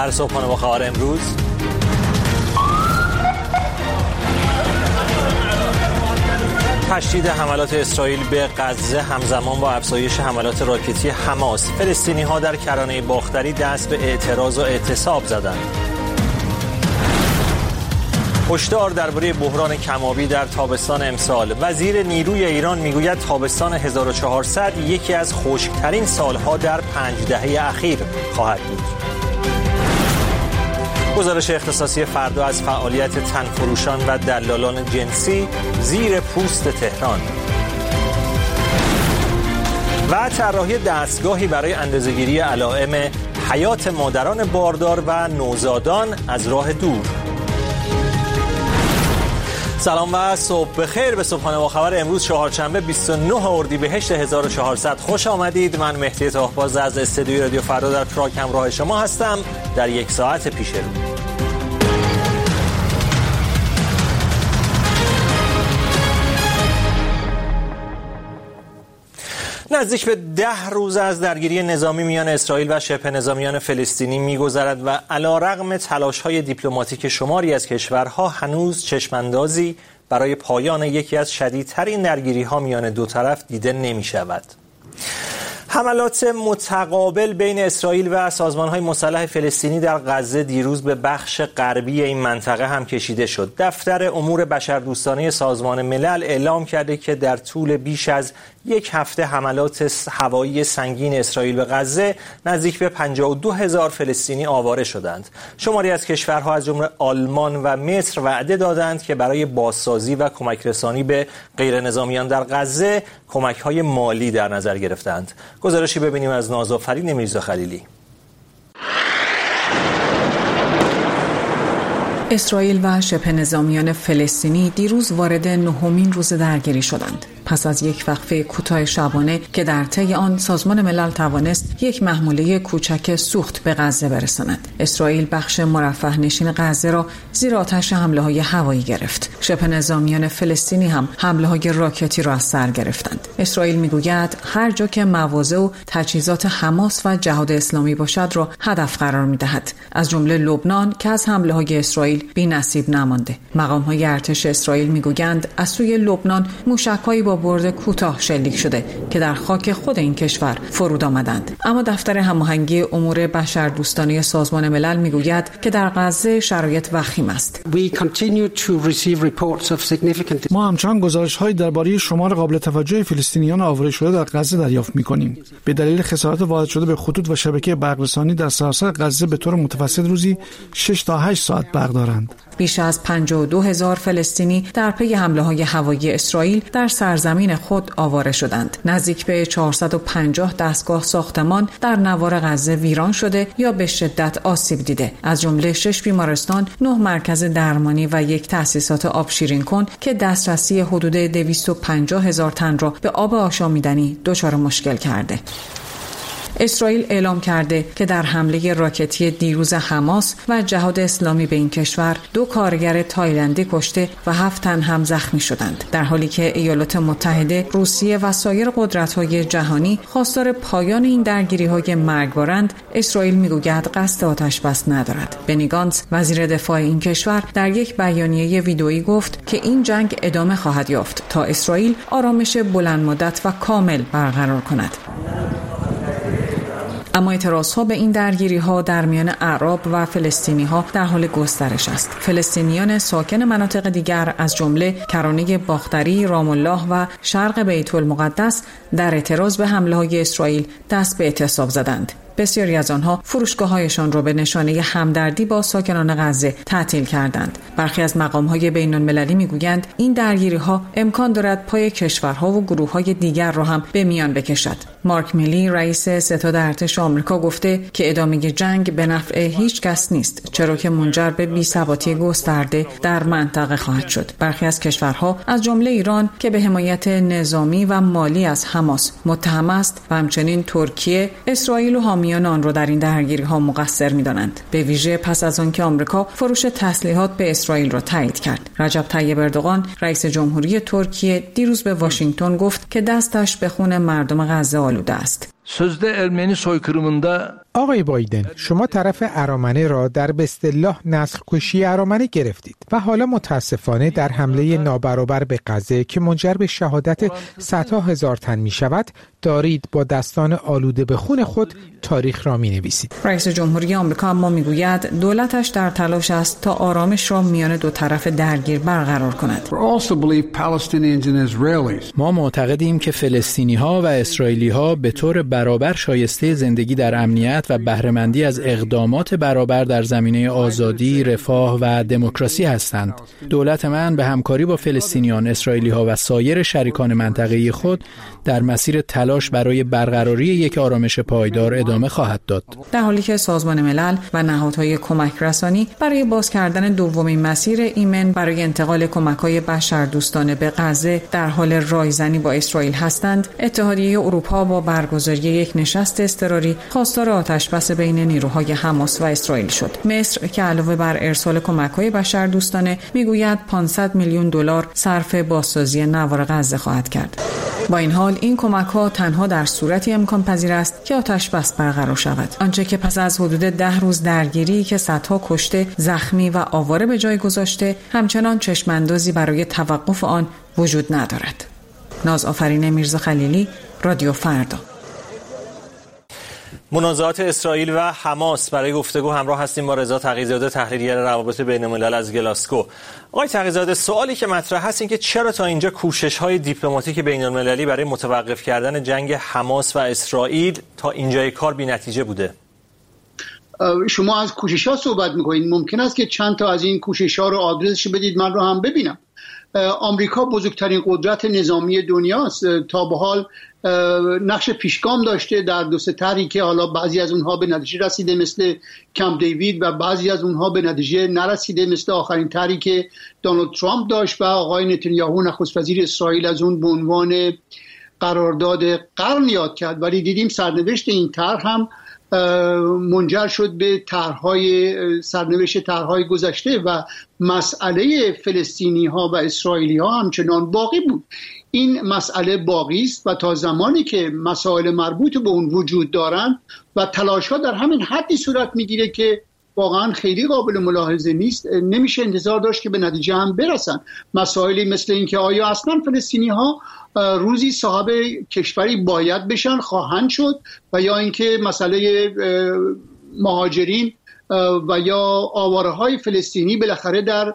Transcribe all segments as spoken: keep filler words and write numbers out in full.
در صبحانه با خبر امروز. تشدید حملات اسرائیل به غزه همزمان با افزایش حملات راکتی حماس. فلسطینی‌ها در کرانه باختری دست به اعتراض و اعتصاب زدند. هشدار درباره بحران کم‌آبی در تابستان امسال. وزیر نیروی ایران میگوید تابستان هزار و چهارصد یکی از خشک‌ترین سالها در پنج دهه اخیر خواهد بود. گزارش اختصاصی فردا از فعالیت تنفروشان و دلالان جنسی زیر پوست تهران. و طراحی دستگاهی برای اندازه‌گیری علائم حیات مادران باردار و نوزادان از راه دور. سلام و صبح بخیر به صبحانه با خبر امروز چهارشنبه بیست و نه اردیبهشت هزار و چهارصد خوش آمدید. من مهدی طاهباز از استودیوی رادیو فردا در پراگ همراه شما هستم در یک ساعت پیش رو. نزدیک به ده روز از درگیری نظامی میان اسرائیل و شبه نظامیان فلسطینی می‌گذرد و علیرغم تلاش‌های دیپلماتیک شماری از کشورها هنوز چشم‌اندازی برای پایان یکی از شدیدترین درگیری‌ها میان دو طرف دیده نمی‌شود. حملات متقابل بین اسرائیل و سازمان‌های مسلح فلسطینی در غزه دیروز به بخش غربی این منطقه هم کشیده شد. دفتر امور بشردوستانه سازمان ملل اعلام کرده که در طول بیش از یک هفته حملات هوایی سنگین اسرائیل به غزه نزدیک به پنجاه و دو هزار فلسطینی آواره شدند. شماری از کشورها از جمله آلمان و مصر وعده دادند که برای بازسازی و کمک رسانی به غیر نظامیان در غزه کمک‌های مالی در نظر گرفتند. گزارشی ببینیم از نازآفرین میرزا خلیلی. اسرائیل و شبه نظامیان فلسطینی دیروز وارد نهمین روز درگیری شدند. پس از یک وقفه کوتاه شبانه که در طی آن سازمان ملل توانست یک محموله کوچک سوخت به غزه برساند، اسرائیل بخش مرفه نشین غزه را زیر آتش حمله‌های هوایی گرفت. شبه نظامیان فلسطینی هم حمله‌های راکتی را از سر گرفتند. اسرائیل میگوید هر جا که مواضع و تجهیزات حماس و جهاد اسلامی باشد را هدف قرار می‌دهد، از جمله لبنان که از حمله‌های اسرائیل بی‌نصیب نمانده. مقام‌های ارتش اسرائیل میگویند از سوی لبنان موشک‌هایی با برد کوتاه شلیک شده که در خاک خود این کشور فرود آمدند. اما دفتر هماهنگی امور بشردوستانه سازمان ملل میگوید که در غزه شرایط وخیم است. ما همچنان گزارش‌هایی درباره شمار قابل توجه فلسطینیان آواره شده در غزه دریافت می‌کنیم. به دلیل خسارات وارد شده به خطوط و شبکه برق‌رسانی در سراسر غزه به طور متوسط روزی شش تا هشت ساعت برق دارند. بیش از پنجاه و دو هزار فلسطینی در پی حمله‌های هوایی اسرائیل در سرزمین خود آواره شدند. نزدیک به چهارصد و پنجاه دستگاه ساختمان در نوار غزه ویران شده یا به شدت آسیب دیده، از جمله شش بیمارستان، نه مرکز درمانی و یک تأسیسات آب شیرین کن که دسترسی حدود دویست و پنجاه هزار تن را به آب آشامیدنی دچار مشکل کرده. اسرائیل اعلام کرده که در حمله راکتی دیروز حماس و جهاد اسلامی به این کشور دو کارگر تایلندی کشته و هفت تن هم زخمی شدند، در حالی که ایالات متحده، روسیه و سایر قدرت‌های جهانی خواستار پایان این درگیری‌های مرگبارند. اسرائیل میگوید قصد آتش بس ندارد. بنی گانتز وزیر دفاع این کشور در یک بیانیه ویدئویی گفت که این جنگ ادامه خواهد یافت تا اسرائیل آرامش بلند مدت و کامل برقرار کند. اما اعتراضها به این درگیری‌ها در میان اعراب و فلسطینی‌ها در حال گسترش است. فلسطینیان ساکن مناطق دیگر از جمله کرانه باختری، رام الله و شرق بیت المقدس در اعتراض به حمله‌های اسرائیل دست به اعتصاب زدند. بسیاری از آنها فروشگاه‌هایشان را به نشانه همدردی با ساکنان غزه تعطیل کردند. برخی از مقام‌های بین‌المللی می‌گویند این درگیری‌ها امکان دارد پای کشورها و گروه‌های دیگر را هم به میان بکشد. مارک میلی رئیس ستاد ارتش آمریکا گفته که ادامه جنگ به نفع هیچ کس نیست، چرا که منجر به بی‌ثباتی گسترده در منطقه خواهد شد. برخی از کشورها از جمله ایران که به حمایت نظامی و مالی از حماس متهم است و همچنین ترکیه، اسرائیل و حامیان آن را در این درگیری‌ها مقصر می‌دانند، به ویژه پس از آن که آمریکا فروش تسلیحات به اسرائیل را تایید کرد. رجب طیب اردوغان رئیس جمهوری ترکیه دیروز به واشنگتن گفت که دستش به خون مردم غزه آلوده است. Sözde Ermeni soykırımında آقای بایدن، شما طرف ارامنه را در به اصطلاح نسل کشی ارامنه گرفتید و حالا متاسفانه در حمله نابرابر به غزه که منجر به شهادت صدها هزار تن می شود، دارید با دستان آلوده به خون خود تاریخ را می نویسید. رئیس جمهوری آمریکا اما می گوید دولتش در تلاش است تا آرامش را میان دو طرف درگیر برقرار کند. ما معتقدیم که فلسطینی‌ها و اسرائیلی‌ها به طور برابر شایسته زندگی در امنیت و بهره‌مندی از اقدامات برابر در زمینه آزادی، رفاه و دموکراسی هستند. دولت من به همکاری با فلسطینیان، اسرائیلی‌ها و سایر شریکان منطقه‌ای خود در مسیر تلاش برای برقراری یک آرامش پایدار ادامه خواهد داد. در حالی که سازمان ملل و نهادهای کمک رسانی برای باز کردن دومین مسیر ایمن برای انتقال کمک‌های بشردوستانه به غزه در حال رایزنی با اسرائیل هستند، اتحادیه اروپا با برگزاری یک نشست اضطراری خواستار آتشبس بین نیروهای حماس و اسرائیل شد. مصر که علاوه بر ارسال کمک‌های بشردوستانه میگوید پانصد میلیون دلار صرف بازسازی نوار غزه خواهد کرد. با این حال این کمک‌ها تنها در صورتی امکان پذیر است که آتشبس برقرار شود. آنچه که پس از حدود ده روز درگیری که صدها کشته، زخمی و آواره به جای گذاشته، همچنان چشم‌اندازی برای توقف آن وجود ندارد. نازآفرین میرزا خلیلی، رادیو فردا. منازعات اسرائیل و حماس برای گفتگو همراه هستیم با رضا تقی‌زاده، تحلیلگر روابط بین الملل از گلاسکو. آقای تقی‌زاده، سوالی که مطرح هست این که چرا تا اینجا کوشش‌های دیپلماتیک بین المللی برای متوقف کردن جنگ حماس و اسرائیل تا اینجای کار بی‌نتیجه بوده؟ شما از کوشش‌ها صحبت می‌کنید. ممکن است که چند تا از این کوشش‌ها رو آدرسش بدید من رو هم ببینم. آمریکا بزرگترین قدرت نظامی دنیاست. تا به حال نقش پیشگام داشته در دو سه طرحی که حالا بعضی از اونها به نتیجه رسیده مثل کمپ دیوید و بعضی از اونها به نتیجه نرسیده مثل آخرین طرحی که دونالد ترامپ داشت و آقای نتانیاهو نخست وزیر اسرائیل از اون به عنوان قرارداد قرن یاد کرد. ولی دیدیم سرنوشت این طرح هم منجر شد به طرح‌های سرنوشت طرح‌های گذشته و مسئله فلسطینی ها و اسرائیلی ها همچنان باقی بود. این مسئله باقی است و تا زمانی که مسائل مربوط به اون وجود دارند و تلاش‌ها در همین حدی صورت میگیره که واقعا خیلی قابل ملاحظه نیست، نمیشه انتظار داشت که به نتیجه هم برسن. مسائلی مثل این که آیا اصلا فلسطینی ها روزی صاحب کشوری باید بشن، خواهند شد، و یا اینکه مسئله مهاجرین و یا آواره های فلسطینی بالاخره در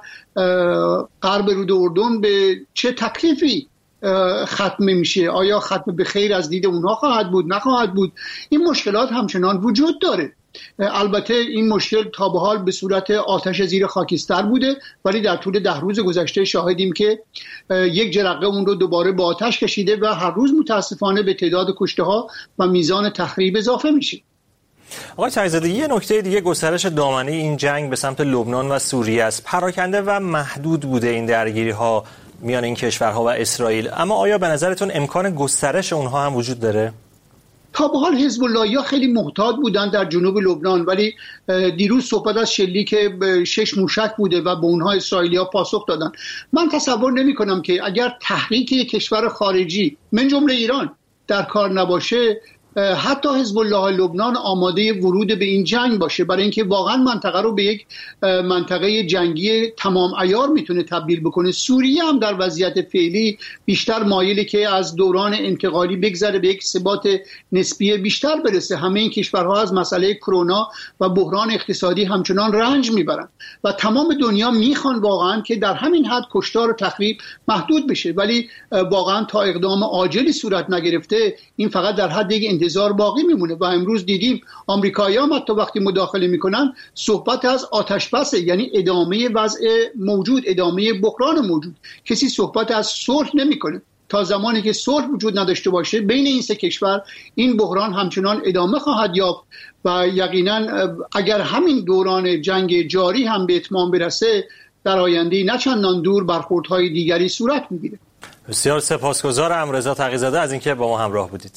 غرب رود اردن به چه تکلیفی ختم میشه، آیا ختم به خیر از دید اونها خواهد بود نخواهد بود. این مشکلات همچنان وجود داره. البته این مشکل تا به حال به صورت آتش زیر خاکستر بوده، ولی در طول ده روز گذشته شاهدیم که یک جرقه اون رو دوباره با آتش کشیده و هر روز متاسفانه به تعداد کشته ها و میزان تخریب اضافه میشه. آقای تقی‌زاده، یه نکته دیگه گسترش دامنه این جنگ به سمت لبنان و سوریه است. پراکنده و محدود بوده این درگیری ها میان این کشورها و اسرائیل، اما آیا به نظرتون امکان گسترش اونها هم وجود داره؟ تا به حال حزب اللهی‌ها خیلی محتاط بودن در جنوب لبنان، ولی دیروز صحبت از شلیک شش موشک بوده و به اونها اسرائیلی‌ها پاسخ دادن. من تصور نمی‌کنم که اگر تحریک یک کشور خارجی من جمله ایران در کار نباشه، حتی حزب الله لبنان آماده ورود به این جنگ باشه، برای اینکه واقعا منطقه رو به یک منطقه جنگی تمام عیار میتونه تبدیل بکنه. سوریه هم در وضعیت فعلی بیشتر مایله که از دوران انتقالی بگذره به یک ثبات نسبی بیشتر برسه. همه این کشورها از مسئله کرونا و بحران اقتصادی همچنان رنج میبرن و تمام دنیا میخوان واقعا که در همین حد کشتار و تخریب محدود بشه، ولی واقعا تا اقدام عاجلی صورت نگرفته این فقط در حد یک انتظار باقی میمونه. و امروز دیدیم آمریکایی‌ها هم حتی وقتی مداخله میکنن صحبت از آتش بس، یعنی ادامه وضع موجود، ادامه بحران موجود. کسی صحبت از صلح نمیکنه. تا زمانی که صلح وجود نداشته باشه بین این سه کشور، این بحران همچنان ادامه خواهد یافت و یقینا اگر همین دوران جنگ جاری هم به اتمام برسه، در آینده نه چندان دور برخوردهای دیگری صورت میگیره. بسیار سپاسگزارم رضا تقی‌زاده از اینکه با ما همراه بودید.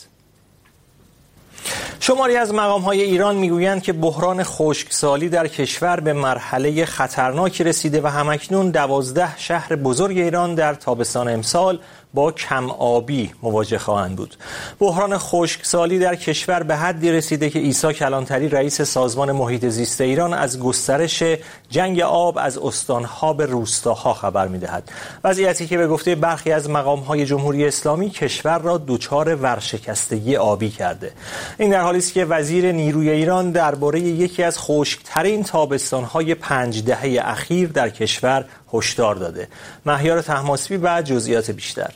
شماری از مقام‌های ایران میگویند که بحران خشکسالی در کشور به مرحله خطرناکی رسیده و همکنون دوازده شهر بزرگ ایران در تابستان امسال با کم آبی مواجه خواهند بود. بحران خشکسالی در کشور به حدی رسیده که عیسی کلانتری رئیس سازمان محیط زیست ایران از گسترش جنگ آب از استانها به روستاها خبر می‌دهد. وضعیتی که به گفته برخی از مقام‌های جمهوری اسلامی کشور را دچار ورشکستگی آبی کرده. این در حالی است که وزیر نیروی ایران درباره یکی از خشک‌ترین تابستان‌های پنج دهه اخیر در کشور هشدار داده. مهیار طهماسبی و جزئیات بیشتر.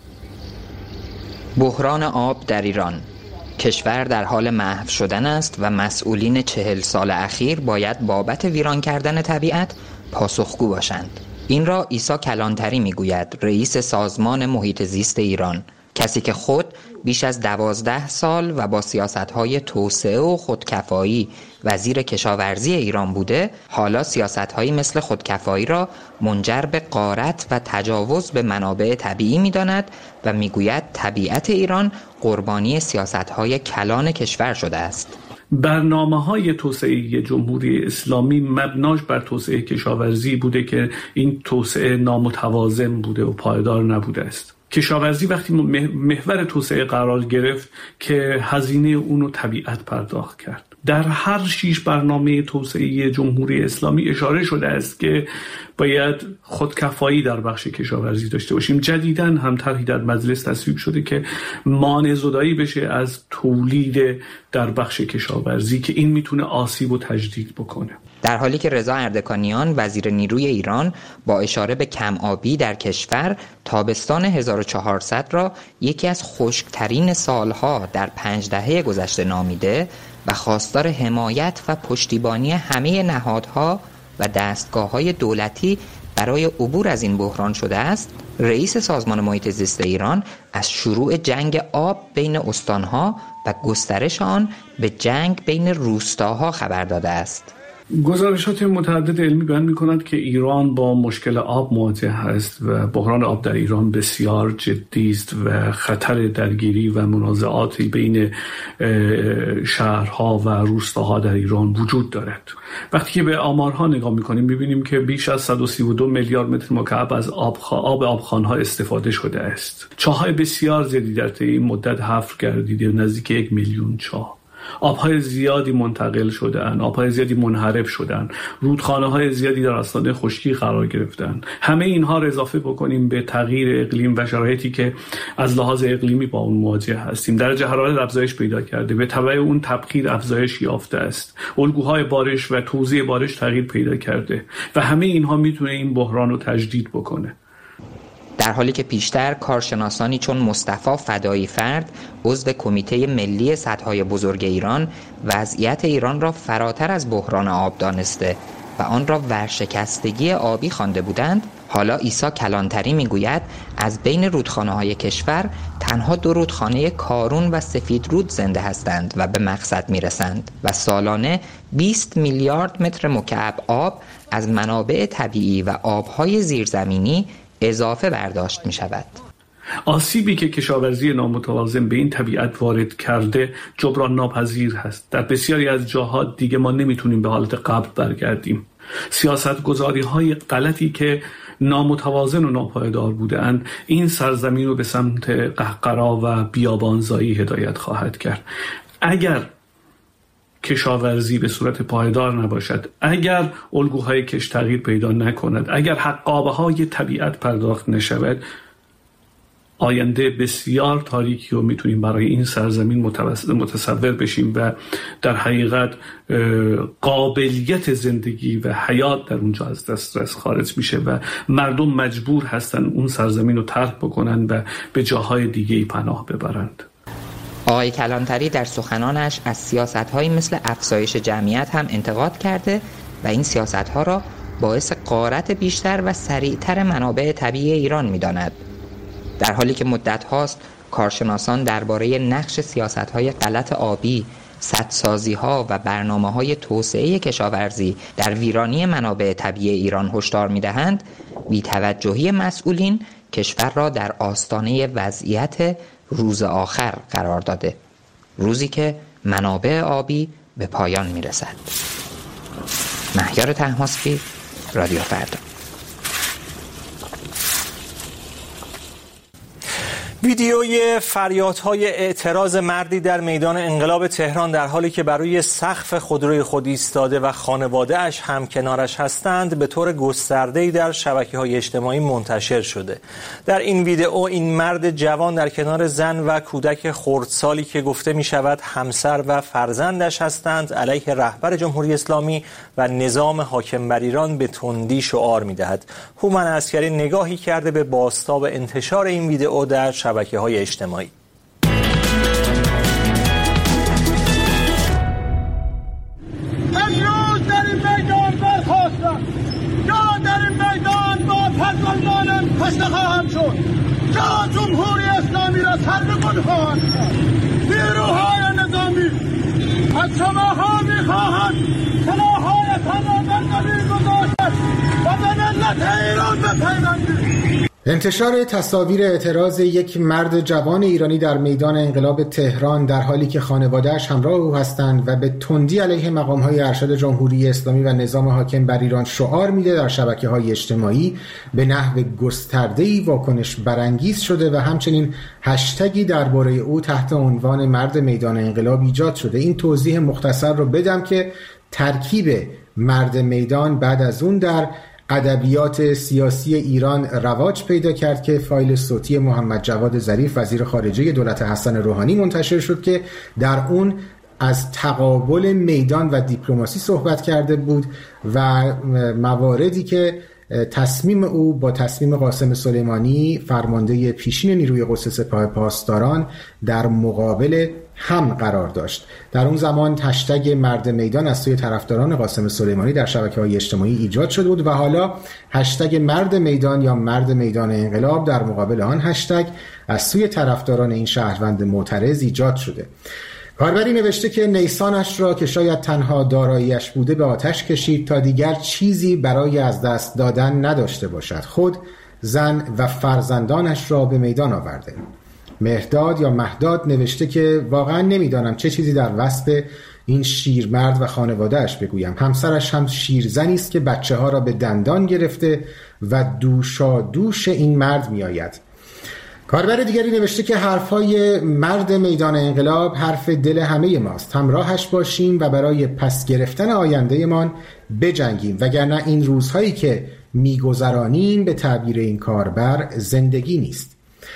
بحران آب در ایران. کشور در حال محو شدن است و مسئولین چهل سال اخیر باید بابت ویران کردن طبیعت پاسخگو باشند. این را عیسی کلانتری میگوید، رئیس سازمان محیط زیست ایران، کسی که خود بیش از دوازده سال و با سیاست‌های توسعه و خودکفایی وزیر کشاورزی ایران بوده، حالا سیاست‌هایی مثل خودکفایی را منجر به غارت و تجاوز به منابع طبیعی می‌داند و میگوید طبیعت ایران قربانی سیاست‌های کلان کشور شده است. برنامه‌های توسعه جمهوری اسلامی مبناش بر توسعه کشاورزی بوده که این توسعه نامتوازن بوده و پایدار نبوده است. کشاورزی وقتی محور توسعه قرار گرفت که هزینه اونو طبیعت پرداخت کرد. در هر شیش برنامه توسعه جمهوری اسلامی اشاره شده است که باید خودکفایی در بخش کشاورزی داشته باشیم. جدیداً هم طرحی در مجلس تصویب شده که مانع زدایی بشه از تولید در بخش کشاورزی که این میتونه آسیب و تجدید بکنه. در حالی که رضا اردکانیان وزیر نیروی ایران با اشاره به کم آبی در کشور تابستان هزار و چهارصد را یکی از خشکترین سالها در پنج دهه گذشته نامیده و خواستار حمایت و پشتیبانی همه نهادها و دستگاه‌های دولتی برای عبور از این بحران شده است، رئیس سازمان محیط زیست ایران از شروع جنگ آب بین استانها و گسترش آن به جنگ بین روستاها خبر داده است. گزارشات متعدد علمی بیان می‌کنند که ایران با مشکل آب مواجه است و بحران آب در ایران بسیار جدی است و خطر درگیری و منازعاتی بین شهرها و روستاها در ایران وجود دارد. وقتی که به آمارها نگاه می‌کنیم می‌بینیم که بیش از صد و سی و دو میلیارد متر مکعب از آب آب آبخوان‌ها استفاده شده است. چاه‌های بسیار زیادی در طی این مدت حفر گردیده، نزدیک یک میلیون چاه. آبهای زیادی منتقل شدن، آبهای زیادی منحرف شدن، رودخانه‌های زیادی در آستانه خشکی قرار گرفتن. همه اینها را اضافه بکنیم به تغییر اقلیم و شرایطی که از لحاظ اقلیمی با اون مواجه هستیم. درجه حرارت افزایش پیدا کرده، به تبع اون تبخیر افزایش یافته است. الگوهای بارش و توزیع بارش تغییر پیدا کرده و همه اینها میتونه این بحران رو تجدید بکنه. در حالی که پیشتر کارشناسانی چون مصطفی فدایی فرد عضو کمیته ملی سدهای بزرگ ایران وضعیت ایران را فراتر از بحران آب دانسته و آن را ورشکستگی آبی خوانده بودند، حالا عیسی کلانتری میگوید از بین رودخانه‌های کشور تنها دو رودخانه کارون و سفیدرود زنده هستند و به مقصد میرسند و سالانه بیست میلیارد متر مکعب آب از منابع طبیعی و آبهای زیرزمینی اضافه برداشت می شود. آسیبی که کشاورزی نامتوازن به این طبیعت وارد کرده جبران ناپذیر هست. در بسیاری از جاها دیگه ما نمیتونیم به حالت قبل برگردیم. سیاست گذاری های غلطی که نامتوازن و ناپایدار بودند این سرزمین رو به سمت قهقرا و بیابانزایی هدایت خواهد کرد. اگر کشاورزی به صورت پایدار نباشد، اگر الگوهای کش تغییر پیدا نکند، اگر حقابه‌های طبیعت پرداخت نشود، آینده بسیار تاریکی رو میتونیم برای این سرزمین متصور بشیم و در حقیقت قابلیت زندگی و حیات در اونجا از دسترس خارج میشه و مردم مجبور هستن اون سرزمین رو ترک بکنن و به جاهای دیگه‌ای پناه ببرند. آقای کلانتری در سخنانش از سیاست‌هایی مثل افزایش جمعیت هم انتقاد کرده و این سیاست‌ها را باعث غارت بیشتر و سریعتر منابع طبیعی ایران می‌داند. در حالی که مدت هاست کارشناسان درباره نقش سیاست‌های غلط آبی، سدسازی‌ها و برنامه‌های توسعه کشاورزی در ویرانی منابع طبیعی ایران هشدار می‌دهند، بی‌توجهی مسئولین کشور را در آستانه وضعیت روز آخر قرار داده، روزی که منابع آبی به پایان می‌رسد. مهیار طهماسبی، رادیو فردا. ویدیوی فریادهای اعتراض مردی در میدان انقلاب تهران در حالی که بر روی سقف خودروی خود ایستاده و خانواده‌اش هم کنارش هستند به طور گسترده‌ای در شبکه‌های اجتماعی منتشر شده. در این ویدئو این مرد جوان در کنار زن و کودک خردسالی که گفته می‌شود همسر و فرزندش هستند علیه رهبر جمهوری اسلامی و نظام حاکم بر ایران به تندی شعار می‌دهد. هومن عسکری نگاهی کرده به بازتاب انتشار این ویدئو در شبکه‌های اجتماعی. امروز در این میدان برخاستم، یا در این میدان با فرزندانم کشته خواهم شد، یا جمهوری اسلامی را سرنگون خواهم کرد. نیروهای نظامی از شماها می‌خواهند سلاح‌هایتان را در زمین گذاشته و به ملت ایران بپیوندید. انتشار تصاویر اعتراض یک مرد جوان ایرانی در میدان انقلاب تهران در حالی که خانواده‌اش همراه او هستند و به تندی علیه مقام‌های ارشد جمهوری اسلامی و نظام حاکم بر ایران شعار میده در شبکه‌های اجتماعی به نحو گسترده‌ای واکنش برانگیز شده و همچنین هشتگی درباره او تحت عنوان مرد میدان انقلاب ایجاد شده. این توضیح مختصر رو بدم که ترکیب مرد میدان بعد از اون در ادبیات سیاسی ایران رواج پیدا کرد که فایل صوتی محمد جواد ظریف وزیر خارجه دولت حسن روحانی منتشر شد که در اون از تقابل میدان و دیپلماسی صحبت کرده بود و مواردی که تصمیم او با تصمیم قاسم سلیمانی فرمانده پیشین نیروی قدس سپاه پاسداران در مقابل هم قرار داشت. در اون زمان هشتگ مرد میدان از سوی طرفداران قاسم سلیمانی در شبکه‌های اجتماعی ایجاد شده بود و حالا هشتگ مرد میدان یا مرد میدان انقلاب در مقابل آن هشتگ از سوی طرفداران این شهروند معترض ایجاد شده. کاربری نوشته که نیسانش را که شاید تنها داراییش بوده به آتش کشید تا دیگر چیزی برای از دست دادن نداشته باشد. خود، زن و فرزندانش را به میدان آورده. مهداد یا مهداد نوشته که واقعا نمیدانم چه چیزی در وصف این شیرمرد و خانوادهش بگویم. همسرش هم شیرزنی است که بچه ها را به دندان گرفته و دوشا دوش این مرد می آید. کاربر دیگری نوشته که حرفهای مرد میدان انقلاب حرف دل همه ماست. همراهش باشیم و برای پس گرفتن آینده مان بجنگیم وگرنه این روزهایی که میگذرانیم به تعبیر این کاربر زندگی نیست.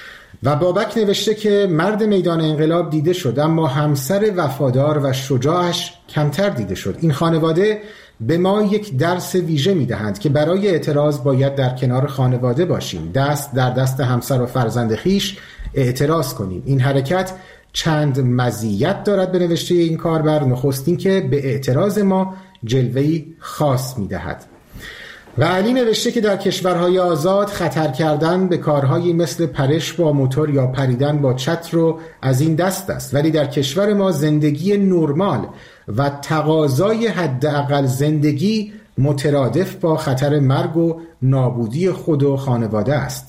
و بابک نوشته که مرد میدان انقلاب دیده شد اما همسر وفادار و شجاعش کمتر دیده شد. این خانواده به ما یک درس ویژه میدهند که برای اعتراض باید در کنار خانواده باشیم، دست در دست همسر و فرزند خیش اعتراض کنیم. این حرکت چند مزیت دارد به نوشته این کاربر. نخستین که به اعتراض ما جلوه‌ای خاص میدهد. و علی نوشته که در کشورهای آزاد خطر کردن به کارهایی مثل پرش با موتور یا پریدن با چتر رو از این دست است، ولی در کشور ما زندگی نرمال و تقاضای حداقل زندگی مترادف با خطر مرگ و نابودی خود و خانواده است.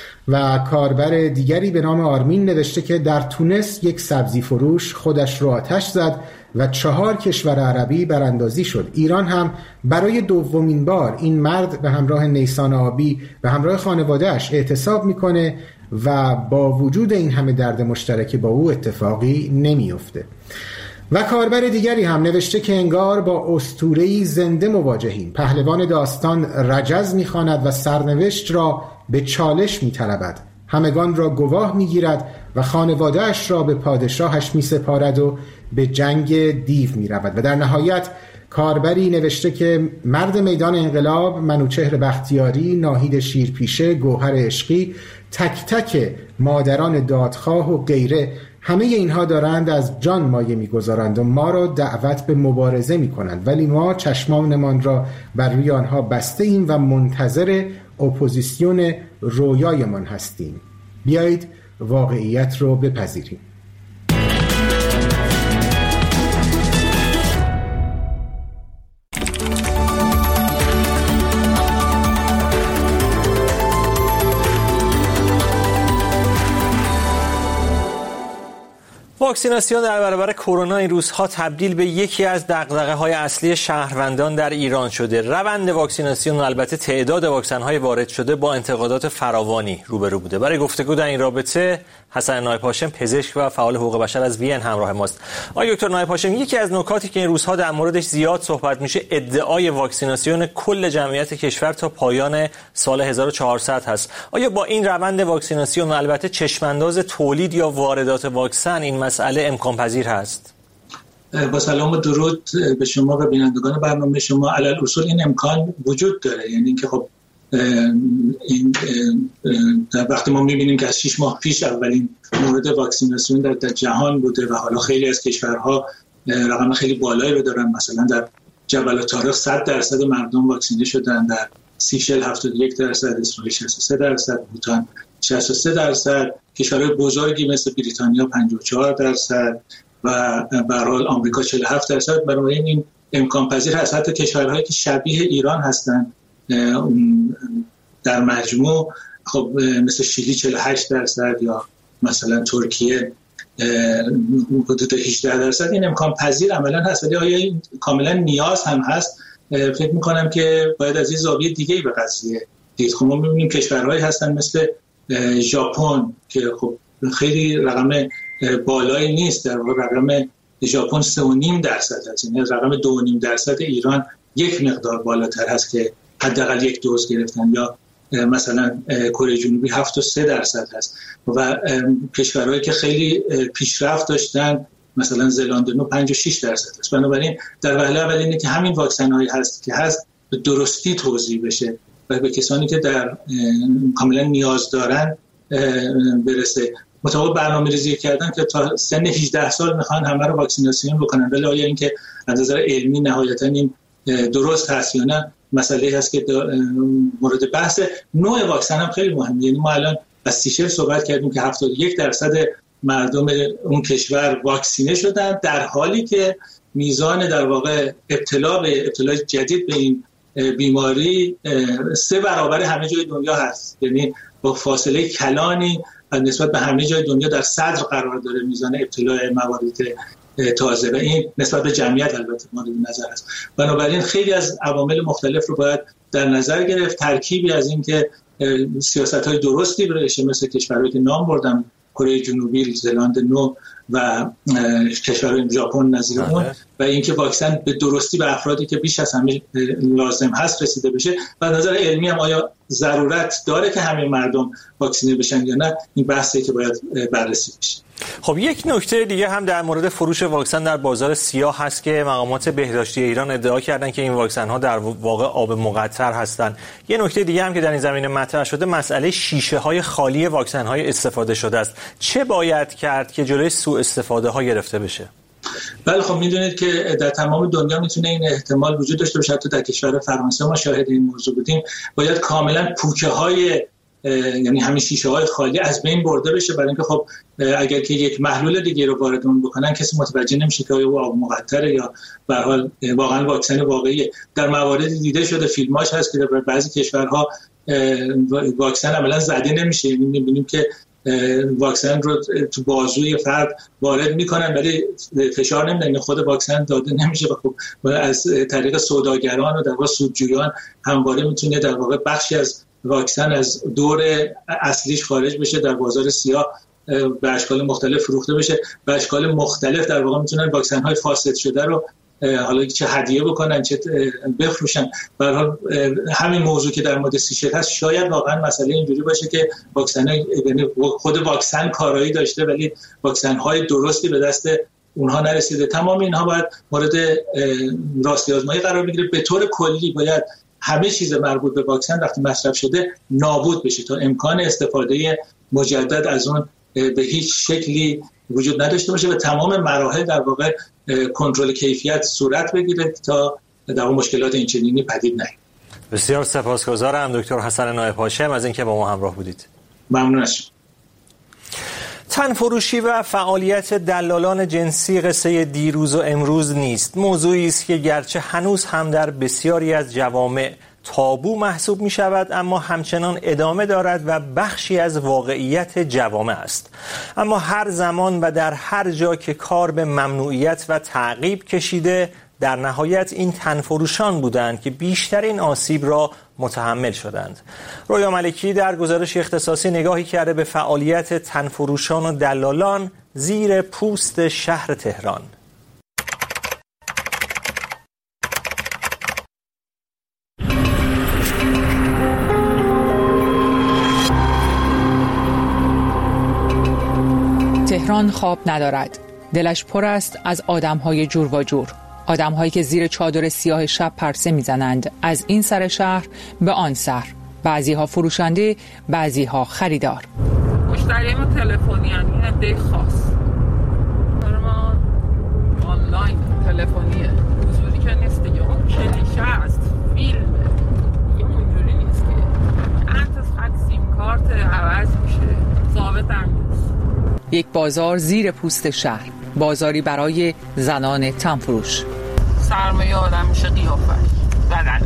و کاربر دیگری به نام آرمین نوشته که در تونس یک سبزی فروش خودش رو آتش زد و چهار کشور عربی براندازی شد. ایران هم برای دومین بار این مرد به همراه نیسان آبی به همراه خانوادهش اعتصاب میکنه و با وجود این همه درد مشترک با او اتفاقی نمیفته. و کاربر دیگری هم نوشته که انگار با اسطوره‌ای زنده مواجهیم. پهلوان داستان رجز میخواند و سرنوشت را به چالش میطلبد، همگان را گواه میگیرد و خانواده‌اش را به پادشاهش میسپارد و به جنگ دیو میرود. و در نهایت کاربری نوشته که مرد میدان انقلاب، منوچهر بختیاری، ناهید شیرپیشه، گوهر عشقی، تک تک مادران دادخواه و غیره، همه اینها دارند از جان مایه میگذارند و ما را دعوت به مبارزه میکنند، ولی ما چشمانمان را بر روی آنها بسته ایم و منتظر اپوزیسیون رویایمان هستیم. بیایید واقعیت رو بپذیریم. واکسیناسیون در برابر کرونا این روزها تبدیل به یکی از دغدغه‌های اصلی شهروندان در ایران شده. روند واکسیناسیون و البته تعداد واکسن‌های وارد شده با انتقادات فراوانی روبرو بوده. برای گفتگو در این رابطه حسن نایب هاشم، پزشک و فعال حقوق بشر از وین همراه ماست. آقای دکتر نایب هاشم، یکی از نکاتی که این روزها در موردش زیاد صحبت میشه ادعای واکسیناسیون کل جمعیت کشور تا پایان سال هزار و چهارصد هست. آیا با این روند واکسیناسیون و البته چشمانداز تولید یا واردات واکسن این مسئله امکان پذیر هست؟ با سلام و درود به شما و بینندگان برنامه شما. علی الاصول این امکان وجود داره، یعنی اینکه خب این در وقتی ما می‌بینیم که از شش ماه پیش اولین مورد واکسیناسیون در, در جهان بوده و حالا خیلی از کشورها رقم خیلی بالایی رو دارن، مثلا در جبل الطارق صد درصد مردم واکسینه شدن، در سیشل هفتاد و یک درصد، اسرائیل شصت و سه درصد، بوتان شصت و سه درصد، کشورهای بزرگی مثل بریتانیا پنجاه و چهار درصد و به هر حال آمریکا چهل و هفت درصد. بنابراین این امکان پذیر هست. حتی کشورهایی که شبیه ایران هستند در مجموع خب مثل شیلی چهل و هشت درصد یا مثلا ترکیه حدود هجده درصد این امکان پذیر عملا هست. ولی آیا این کاملا نیاز هم هست؟ فکر میکنم که باید از این زاویه دیگه به قضیه دید. خب ما میبینیم کشورهایی هستن مثل ژاپن که خب خیلی رقم بالایی نیست، در واقع رقم ژاپن سه و نیم درصد هست، یعنی رقم دو و نیم درصد ایران یک مقدار بالاتر هست که حداقل یک دوز گرفتن، یا مثلا کره جنوبی هفت و سه درصد هست و کشورهایی که خیلی پیشرفت داشتن مثلا زلاند نو پنج و شش درصد هست. بنابراین در وهله اول اینه که همین واکسن هایی هست که هست به درستی توزیع بشه و به کسانی که در کاملا نیاز دارن برسه. مطابق برنامه‌ریزی کردن که تا سن هجده سال میخوان همه رو واکسیناسیون بکنن، ولی آیا اینکه از نظر علمی نهایتا این درست هست یا نه مسئله هست که مورد بحث. نوع واکسن هم خیلی مهمه. یعنی ما الان از سیشل صحبت کردیم که هفتاد و یک درصد مردم اون کشور واکسینه شدن، در حالی که میزان در واقع ابتلا به ابتلا جدید به این بیماری سه برابر همه جای دنیا هست. یعنی با فاصله کلانی نسبت به همه جای دنیا در صدر قرار داره میزان ابتلا موارد تازه و این نسبت به جمعیت البته مورد نظر است. بنابراین خیلی از عوامل مختلف رو باید در نظر گرفت، ترکیبی از این که سیاست‌های درستی بشه مثل کشورهایی که نام بردم، کره جنوبی، زلاند نو و کشورهای ژاپن نظیر اون، و اینکه واکسن به درستی به افرادی که بیش از همه لازم هست رسیده بشه. و از نظر علمی هم آیا ضرورت داره که همه مردم واکسینه بشن یا نه، این بحثی که باید بررسی بشه. خب یک نکته دیگه هم در مورد فروش واکسن در بازار سیاه هست که مقامات بهداشتی ایران ادعا کردن که این واکسن ها در واقع آب مقطر هستند. یه نکته دیگه هم که در این زمینه مطرح شده مسئله شیشه های خالی واکسن های استفاده شده است. چه باید کرد که جلوی سوء استفاده ها گرفته بشه؟ بله خب میدونید که در تمام دنیا میتونه این احتمال وجود داشته باشه. حتی در کشور فرانسه ما شاهد این موضوع بودیم. باید کاملا پوکه های یعنی همین شیشه های خالی از بین برده بشه، برای اینکه خب اگر که یک محلول دیگه رو وارد اون بکنن کسی متوجه نمیشه که آیا آب مقطره یا به هر حال واقعا واکسن واقعیه. در مواردی دیده شده، فیلماش هست که در بعضی کشورها واکسن عملا زده نمیشه. یعنی میبینیم که واکسن رو تو بازوی فرد وارد میکنن ولی فشار نمیدن، خود واکسن داده نمیشه و خب از طریق سوداگران و در واقع سودجویان همواره میتونه در واقع بخشی از واکسن از دور اصلیش خارج بشه، در بازار سیاه به اشکال مختلف فروخته بشه. به اشکال مختلف در واقع میتونن واکسن های فاسد شده رو حالا چه هدیه بکنن چه بفروشن. به هر حال همین موضوع که در مورد سیشل هست شاید واقعا مسئله اینجوری باشه که واکسن یعنی خود واکسن کارایی داشته ولی واکسن های درستی به دست اونها نرسیده. تمام اینها باید مورد راستی آزمایی قرار بگیره. به طور کلی باید همه چیز مربوط به واکسن وقتی مصرف شده نابود بشه تا امکان استفاده مجدد از اون به هیچ شکلی وجود نداشته باشه و تمام مراحل در واقع کنترل کیفیت صورت بگیره تا در واقع مشکلات این چنینی پدید نیاد. بسیار سپاسگزارم دکتر حسن نایب هاشم از اینکه با ما همراه بودید. ممنون از شما. تنفروشی و فعالیت دلالان جنسی قصه دیروز و امروز نیست. موضوعی است که گرچه هنوز هم در بسیاری از جوامع تابو محسوب می شود، اما همچنان ادامه دارد و بخشی از واقعیت جوامع است. اما هر زمان و در هر جا که کار به ممنوعیت و تعقیب کشیده، در نهایت این تنفروشان بودند که بیشترین آسیب را متحمل شدند. رویا ملکی در گزارش اختصاصی نگاهی کرده به فعالیت تنفروشان و دلالان زیر پوست شهر تهران. تهران خواب ندارد. دلش پر است از آدم‌های جور و جور. آدم‌هایی که زیر چادر سیاه شب پرسه می‌زنند از این سر شهر به آن سر. بعضی‌ها فروشنده، بعضی‌ها خریدار. مشتری ما تلفنی ان، این عده خاص. ما آنلاین تلفنیه. حضوری که نیست دیگه. اون کلیشه است. فیلم. دیگه اونجوری نیست که انت از خط سیم کارت عوض میشه. ثابت هم نیست. یک بازار زیر پوست شهر. بازاری برای زنان تنفروش. سرمایه آدم میشه قیافش بدنش.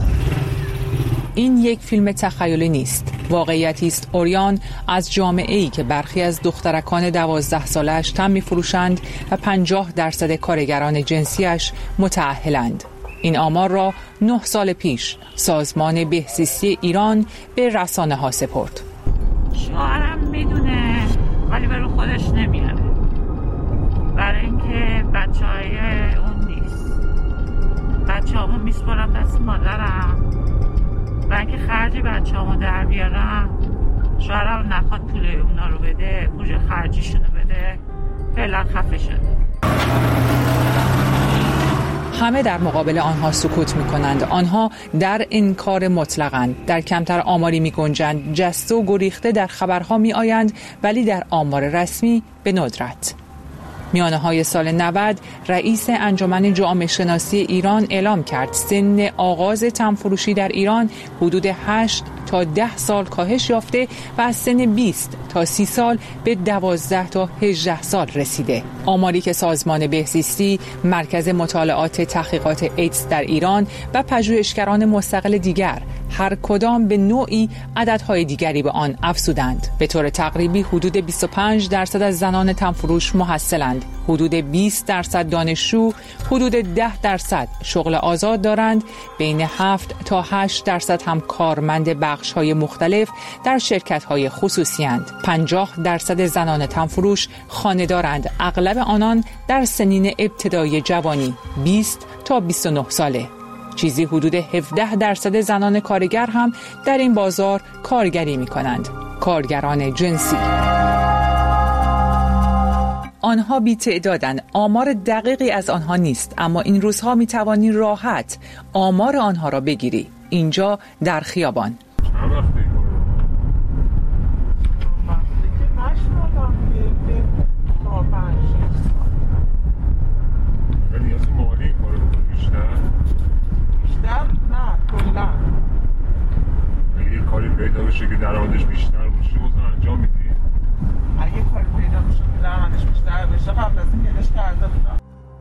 این یک فیلم تخیلی نیست. واقعیتی است عریان از جامعه‌ای که برخی از دخترکان دوازده سالش تن می‌فروشند و پنجاه درصد کارگران جنسیش متأهلند. این آمار را نه سال پیش سازمان بهزیستی ایران به رسانه‌ها سپرد. شوهرم میدونه ولی برای خودش نمیاره. برای اینکه بچه‌های اون نیست. بچه‌هامو میسپارم دست مادرم. برای اینکه خرج بچه‌هامو در بیارم. شوهرم نخواد پول اونا رو بده، پول خرجیشونو بده. فعلا خفه شده. همه در مقابل آنها سکوت می‌کنند. آنها در انکار مطلقاً. در کمتر آماری می‌گنجند. جسته و گریخته در خبرها می‌آیند ولی در آمار رسمی به ندرت. میانه‌های سال نود رئیس انجمن جامعه شناسی ایران اعلام کرد سن آغاز تنفروشی در ایران حدود هشت تا ده سال کاهش یافته و از سن بیست تا سی سال به دوازده تا هجده سال رسیده. آماری که سازمان بهزیستی، مرکز مطالعات تحقیقات ایدز در ایران و پژوهشگران مستقل دیگر هر کدام به نوعی عددهای دیگری به آن افزودند. به طور تقریبی حدود بیست و پنج درصد از زنان تنفروش محصلند، حدود بیست درصد دانشجو، حدود ده درصد شغل آزاد دارند، بین هفت تا هشت درصد هم کارمند بخش‌های مختلف در شرکت‌های خصوصی اند. پنجاه درصد زنان تنفروش خانه دارند، اغلب آنان در سنین ابتدایی جوانی، بیست تا بیست و نه ساله. چیزی حدود هفده درصد زنان کارگر هم در این بازار کارگری می کنند. کارگران جنسی. آنها بی تعدادند. آمار دقیقی از آنها نیست، اما این روزها می توانی راحت آمار آنها را بگیری. اینجا در خیابان. کاری پیدا بشه که درآمدش بیشتر باشه بازم انجام میدی؟ اگه کاری پیدا بشه که درآمدش بیشتر بشه قبل از این گلش کرده بودم.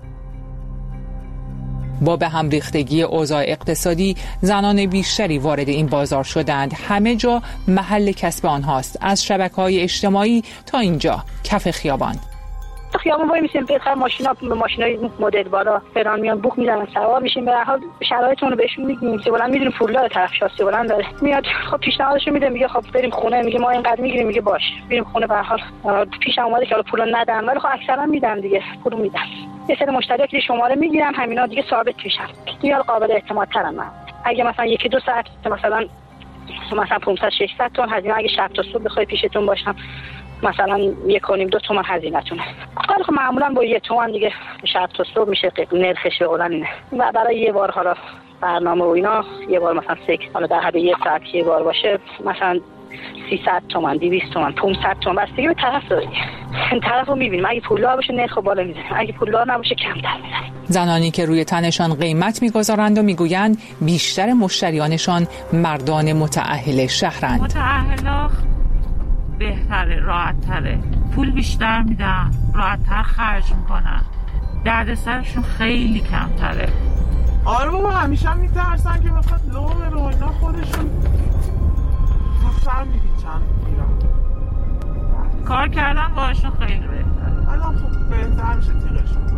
با به هم ریختگی اوضاع اقتصادی زنان بیشتری وارد این بازار شدند. همه جا محل کسب آنهاست، از شبکه‌های اجتماعی تا اینجا کف خیابان. تو خیابون وای میسیم بخر ماشینا ماشینای مدل بالا فران میان بوق میزنن سوار میشیم. به هر حال شرایطمون رو بهشون میگیم که بالا میدونیم پولدار طرف شاسی بلند داره میاد. خب پیشنهادشو میده، میگه خب بریم خونه، میگه ما اینقدر میگیریم، میگه باش بریم خونه. به هر حال پیش اومده که حالا پولو ندن ولی خب اکثرا میدن دیگه، پولو میدن. یه سری مشتری‌ها که شماره میگیرن همینا دیگه ثابت میشن دیگه، قابل اعتماد ترن. اگه مثلا یکی دو ساعت مثلا مثلا پانصد ششصد تومن هزینه، اگه شب تا صبح بخوای پیشتون باشم مثلا یک کنیم دو تومن هزینه‌تونه. خب معمولا با یک تومن دیگه شب تا صبح میشه نرخش اولن اینه. و برای یه بار حالا برنامه و اینا یه بار مثلا سک حالا در حد یه ساعت یه بار باشه مثلا سیصد تومن دویست تومن پانصد تومن بستگی به طرف داره. این طرفو میبینیم، اگه پولدار باشه نرخ بالا میزنه، اگه پولدار نباشه کمتر میزنه. زنانی که روی تنشان قیمت میگذارند و میگویند بیشتر مشتریانشان مردان متأهل شهرند. متأهلا بهتره، راحت‌تره، پول بیشتر میدن، راحت‌تر خرج میکنن، دردسرشون خیلی کمتره. آره بابا همیشه هم میترسن که بخواد لو بره و اینا خودشون سر میدید چند میرن کار کردن باشون خیلی بهتر. الان خب بهتر میشه تیغشون.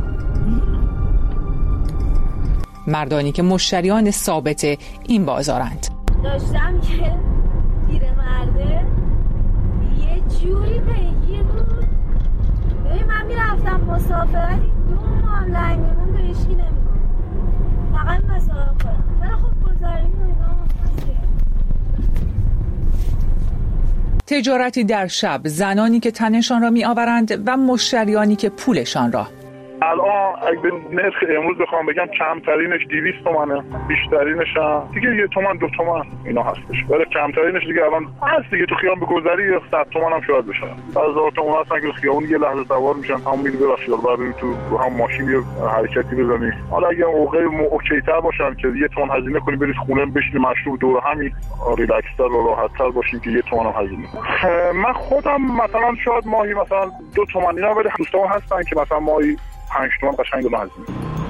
مردانی که مشتریان ثابت این بازارند. داشتم که پیرمرده یه جوری پیگیر بود. ببین من میرفتم مسافرت دو ماه لنگ میمون به هیچکی نمیگم. فقط مسائل خودم. ولی خب گذاری و اینا تجارتی در شب، زنانی که تنشان را می آورند و مشتریانی که پولشان را. الان اگه به نرخ امروز بخوام بگم کمترینش دویست تومنه، بیشترینش هم دیگه یه تومن دو تومن اینا هستش. ولی کمترینش دیگه الان هست دیگه، تو خیابون بگذری صد تومن هم شاید بشه. هزار تومن هستن که خیابون یه لحظه سوار میشن، هم میگه ببخشید بریم تو رو هم ماشین یه حرکتی بزنی. حالا اگه اوقع اوکی‌تر باشن که یه تومن هزینه کنی برید خونه بشینی مشروب دور همین ریلکس‌تر و راحت‌تر باشین که یه تومن هم هزینه. من خودم مثلا شاید ماهی مثلا دو تومن اینا، ولی دوستان هستن که مثلا ماهی پنج تومن قشنگ و هزینه.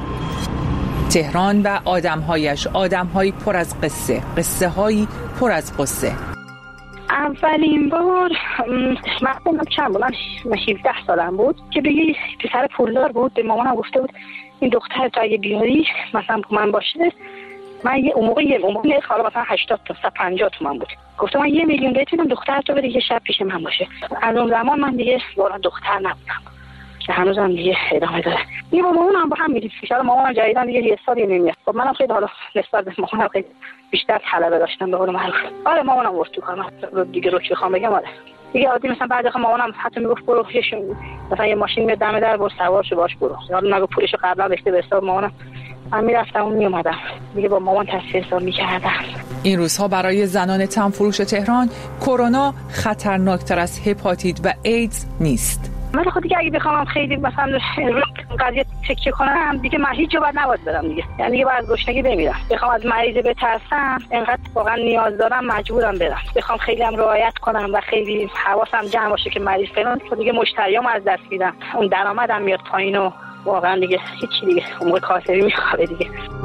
تهران و آدمهایش، آدمهایی پر از قصه، قصه هایی پر از قصه. اولین بار من خودم چند بود، من هفده سالم بود که به یه پسر پولدار بود، به مامانم گفته بود این دختر تو اگه بیاری مثلا من باشه، من یه موقع یه موقع نه حالا مثلا هشتاد تا صد و پنجاه تومن بود، گفتم من یه میلیون بهت میدم دختر تو بری یه شب پیش من باشه. از اون زمان من دیگه واقعا دختر نبودم که هنوزم دیگه ادامه داره. دیگه با مامانم با هم میریم ان مامانم جدیدن دیگه یه سالی نمیاد. خب منم خیلی حالا نسبت به مامانم خیلی بیشتر طلبه داشتم به قول معروف. آره مامانم ورت تو کارم دیگه رو چی بخوام بگم. آره دیگه عادی مثلا بعد وقت مامانم حتی میگفت برو پیشش مثلا یه ماشین میاد دم در برو سوار شو باش برو. حالا نگو پولشو قبلا بهش به حساب مامانم من میرفتم و میومدم دیگه با مامان تصفیه حساب میکردم. این روزها برای زنان تنفروش تهران کرونا خطرناکتر از هپاتیت و ایدز نیست. من خود دیگه اگه بخوام خیلی مثلا قضیه تکیه کنم دیگه من هیچ جا باید نباید برم دیگه، یعنی دیگه باید گشنگی بمیرم. بخوام از مریض بترسم انقدر واقعا نیاز دارم مجبورم برم. بخوام خیلی هم رعایت کنم و خیلی حواسم جمع باشه که مریض فلان دیگه مشتریام از دست میدم، اون درآمدم میاد پایین و واقعا دیگه هیچ دیگه اون کاسبی میخوابه دیگه.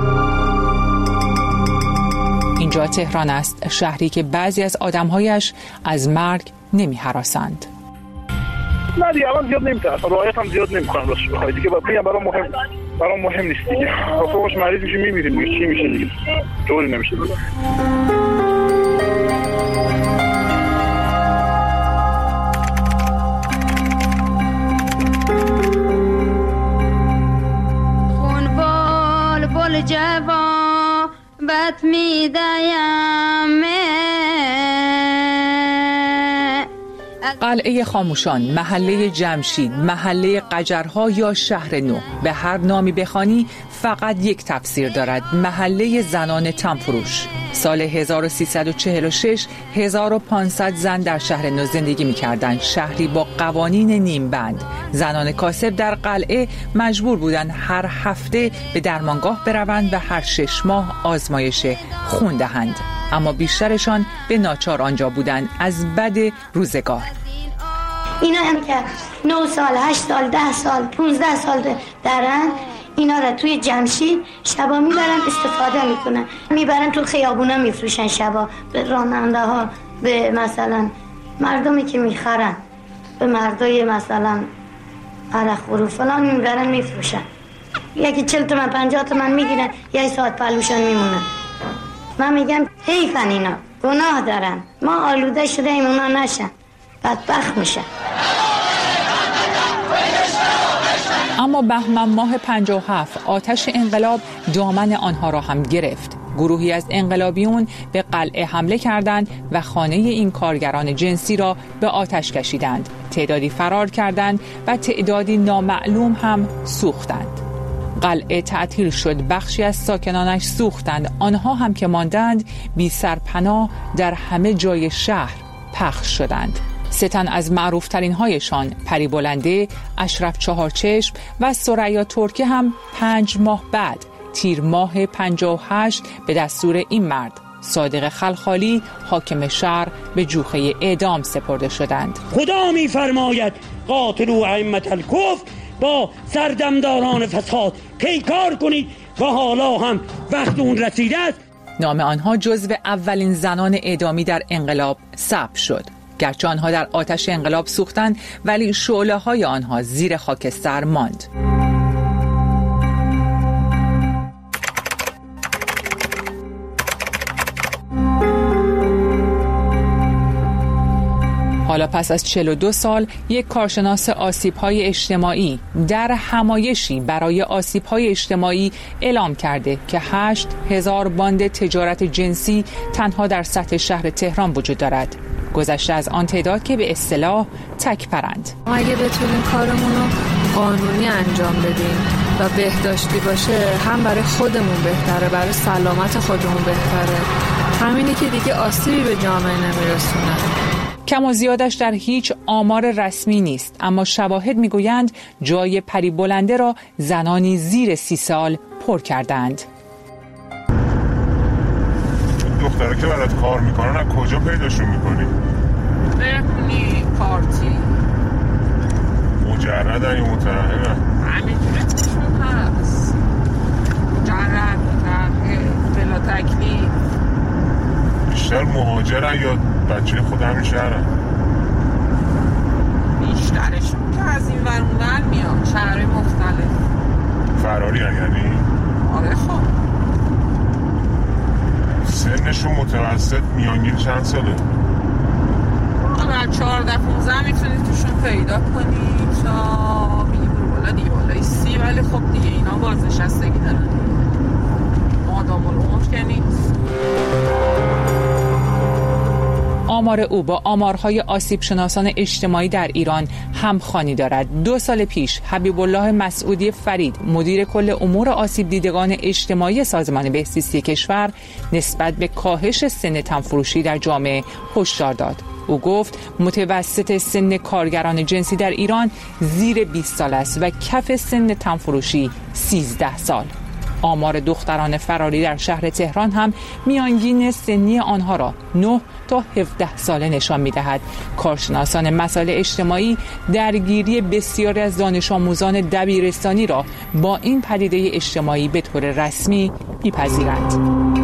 اینجا تهران است، شهری که بعضی از آدمهایش از مرگ نمی‌هراسند. نه دیگه الان زیاد نمیترسم، رعایت هم زیاد نمیکنم راستش بخوای دیگه. بعد میگم برام مهم برام مهم نیست دیگه. خوش مریض میشه میمیریم دیگه، چی میشه دیگه، طوری نمیشه دیگه. خون بال بال جوان بد میدیم. قلعه خاموشان، محله جمشید، محله قجرها یا شهر نو، به هر نامی بخوانی فقط یک تفسیر دارد: محله زنان تنفروش. سال هزار و سیصد و چهل و شش هزار و پانصد زن در شهر نو زندگی می‌کردند، شهری با قوانین نیمبند. زنان کاسب در قلعه مجبور بودند هر هفته به درمانگاه بروند و هر شش ماه آزمایش خون دهند، اما بیشترشان به ناچار آنجا بودند از بد روزگار. اینا هم که نه سال، هشت سال، ده سال، پونزده سال دارن، اینا را توی جمشید شبا میبرن استفاده میکنن، میبرن تو خیابونا میفروشن شبا به راننده ها، به مثلا مردمی که میخرن، به مردای مثلا عرق خورو فلان میبرن میفروشن. یکی چل تومن پنجاه تومن میگیرن، یه ساعت پلوشان میمونن. من میگم حیفن اینا، گناه دارن، ما آلوده شده ایم اونا نشن، بدبخت میشن. اما بهمن ماه پنجاه و هفت آتش انقلاب دامن آنها را هم گرفت. گروهی از انقلابیون به قلعه حمله کردند و خانه این کارگران جنسی را به آتش کشیدند. تعدادی فرار کردند و تعدادی نامعلوم هم سوختند. قلعه تعطیل شد، بخشی از ساکنانش سوختند، آنها هم که ماندند بی سرپناه در همه جای شهر پخش شدند. سه تن از معروف ترین هایشان، پری بلنده، اشرف چهارچشم و ثریا ترکه هم پنج ماه بعد تیر ماه پنجاه و هشت به دستور این مرد صادق خلخالی حاکم شهر به جوخه اعدام سپرده شدند. خدا می فرماید قاتلوا ائمة الکفر با سردمداران فساد پیکار کنید و حالا هم وقت اون رسیده است. نام آنها جزو اولین زنان اعدامی در انقلاب ثبت شد. گرچه آنها در آتش انقلاب سوختند ولی شعله‌های آنها زیر خاکستر ماند. حالا پس از چهل و دو سال یک کارشناس آسیب‌های اجتماعی در همایشی برای آسیب‌های اجتماعی اعلام کرده که هشت هزار باند تجارت جنسی تنها در سطح شهر تهران وجود دارد، گذشته از آن تعداد که به اصطلاح تک‌پرند. ما اگه بتونیم کارمون رو قانونی انجام بدیم و بهداشتی باشه، هم برای خودمون بهتره، برای سلامت خودمون بهتره، همینی که دیگه آسیبی به جامعه نمیرسونه. کم و زیادش در هیچ آمار رسمی نیست، اما شواهد میگویند جای پری بلنده را زنانی زیر سی سال پر کردند. دختره که برات کار میکنن از کجا پیداشون میکنی؟ بخونی پارتی مجردن یا مترهبن؟ همینجوری توشون هست، مجرد مترهب بلا تکلیف. بیشتر مهاجرن یا بچه خود همین شهرن؟ بیشترشون که از این ور اون ور میان، شهرهای مختلف. فراری هن یعنی؟ آره خب. سنشون متوسط میانگین چند ساله؟ در چهارده پونزده میتونید توشون پیدا کنید تا میگی برو بالا دیگه بالای سی، ولی خب دیگه اینا بازنشستگی دارن، مادام العمر که نیست. آمار او با آمارهای آسیب شناسان اجتماعی در ایران همخوانی دارد. دو سال پیش حبیب الله مسعودی فرید، مدیر کل امور آسیب دیدگان اجتماعی سازمان بهزیستی کشور، نسبت به کاهش سن تنفروشی در جامعه هشدار داد. او گفت متوسط سن کارگران جنسی در ایران زیر بیست سال است و کف سن تنفروشی سیزده سال. آمار دختران فراری در شهر تهران هم میانگین سنی آنها را نه تا هفده ساله نشان می‌دهد. کارشناسان مسائل اجتماعی درگیری بسیاری از دانش آموزان دبیرستانی را با این پدیده اجتماعی به طور رسمی می‌پذیرند.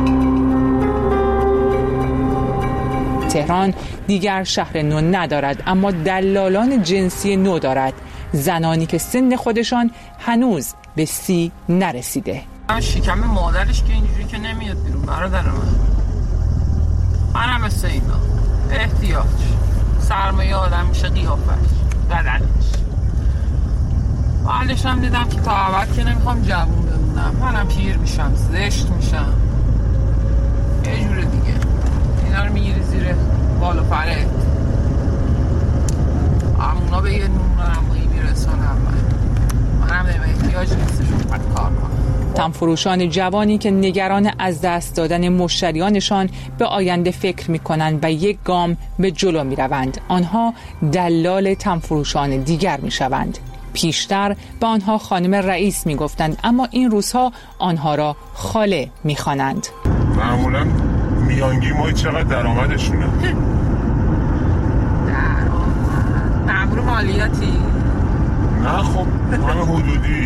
تهران دیگر شهر نو ندارد، اما دلالان جنسی نو دارد، زنانی که سن خودشان هنوز به سی نرسیده. شکم مادرش که اینجوری که نمیاد بیرون برادر من. منم مثل اینا. احتیاج سرمایه آدم میشه قیافش بدنش. بعدش هم دیدم که تا ابد که نمیخوام جوون بمونم، منم پیر میشم، زشت میشم، یه جور دیگه اینا رو میگیری زیر بال و پرت، همونا به یه نمایی میرسونم. من منم نمیم احتیاج نیستشون باید کار کنم. تنفروشان جوانی که نگران از دست دادن مشتریانشان به آینده فکر می‌کنند و یک گام به جلو می‌روند، آنها دلال تنفروشان دیگر می‌شوند. پیشتر به آنها خانم رئیس می‌گفتند، اما این روزها آنها را خاله می‌خوانند. معمولاً میانگین ماهی چقدر درآمدشونه؟ درآمد مأمور مالیاتی؟ نه خب همه حدودی.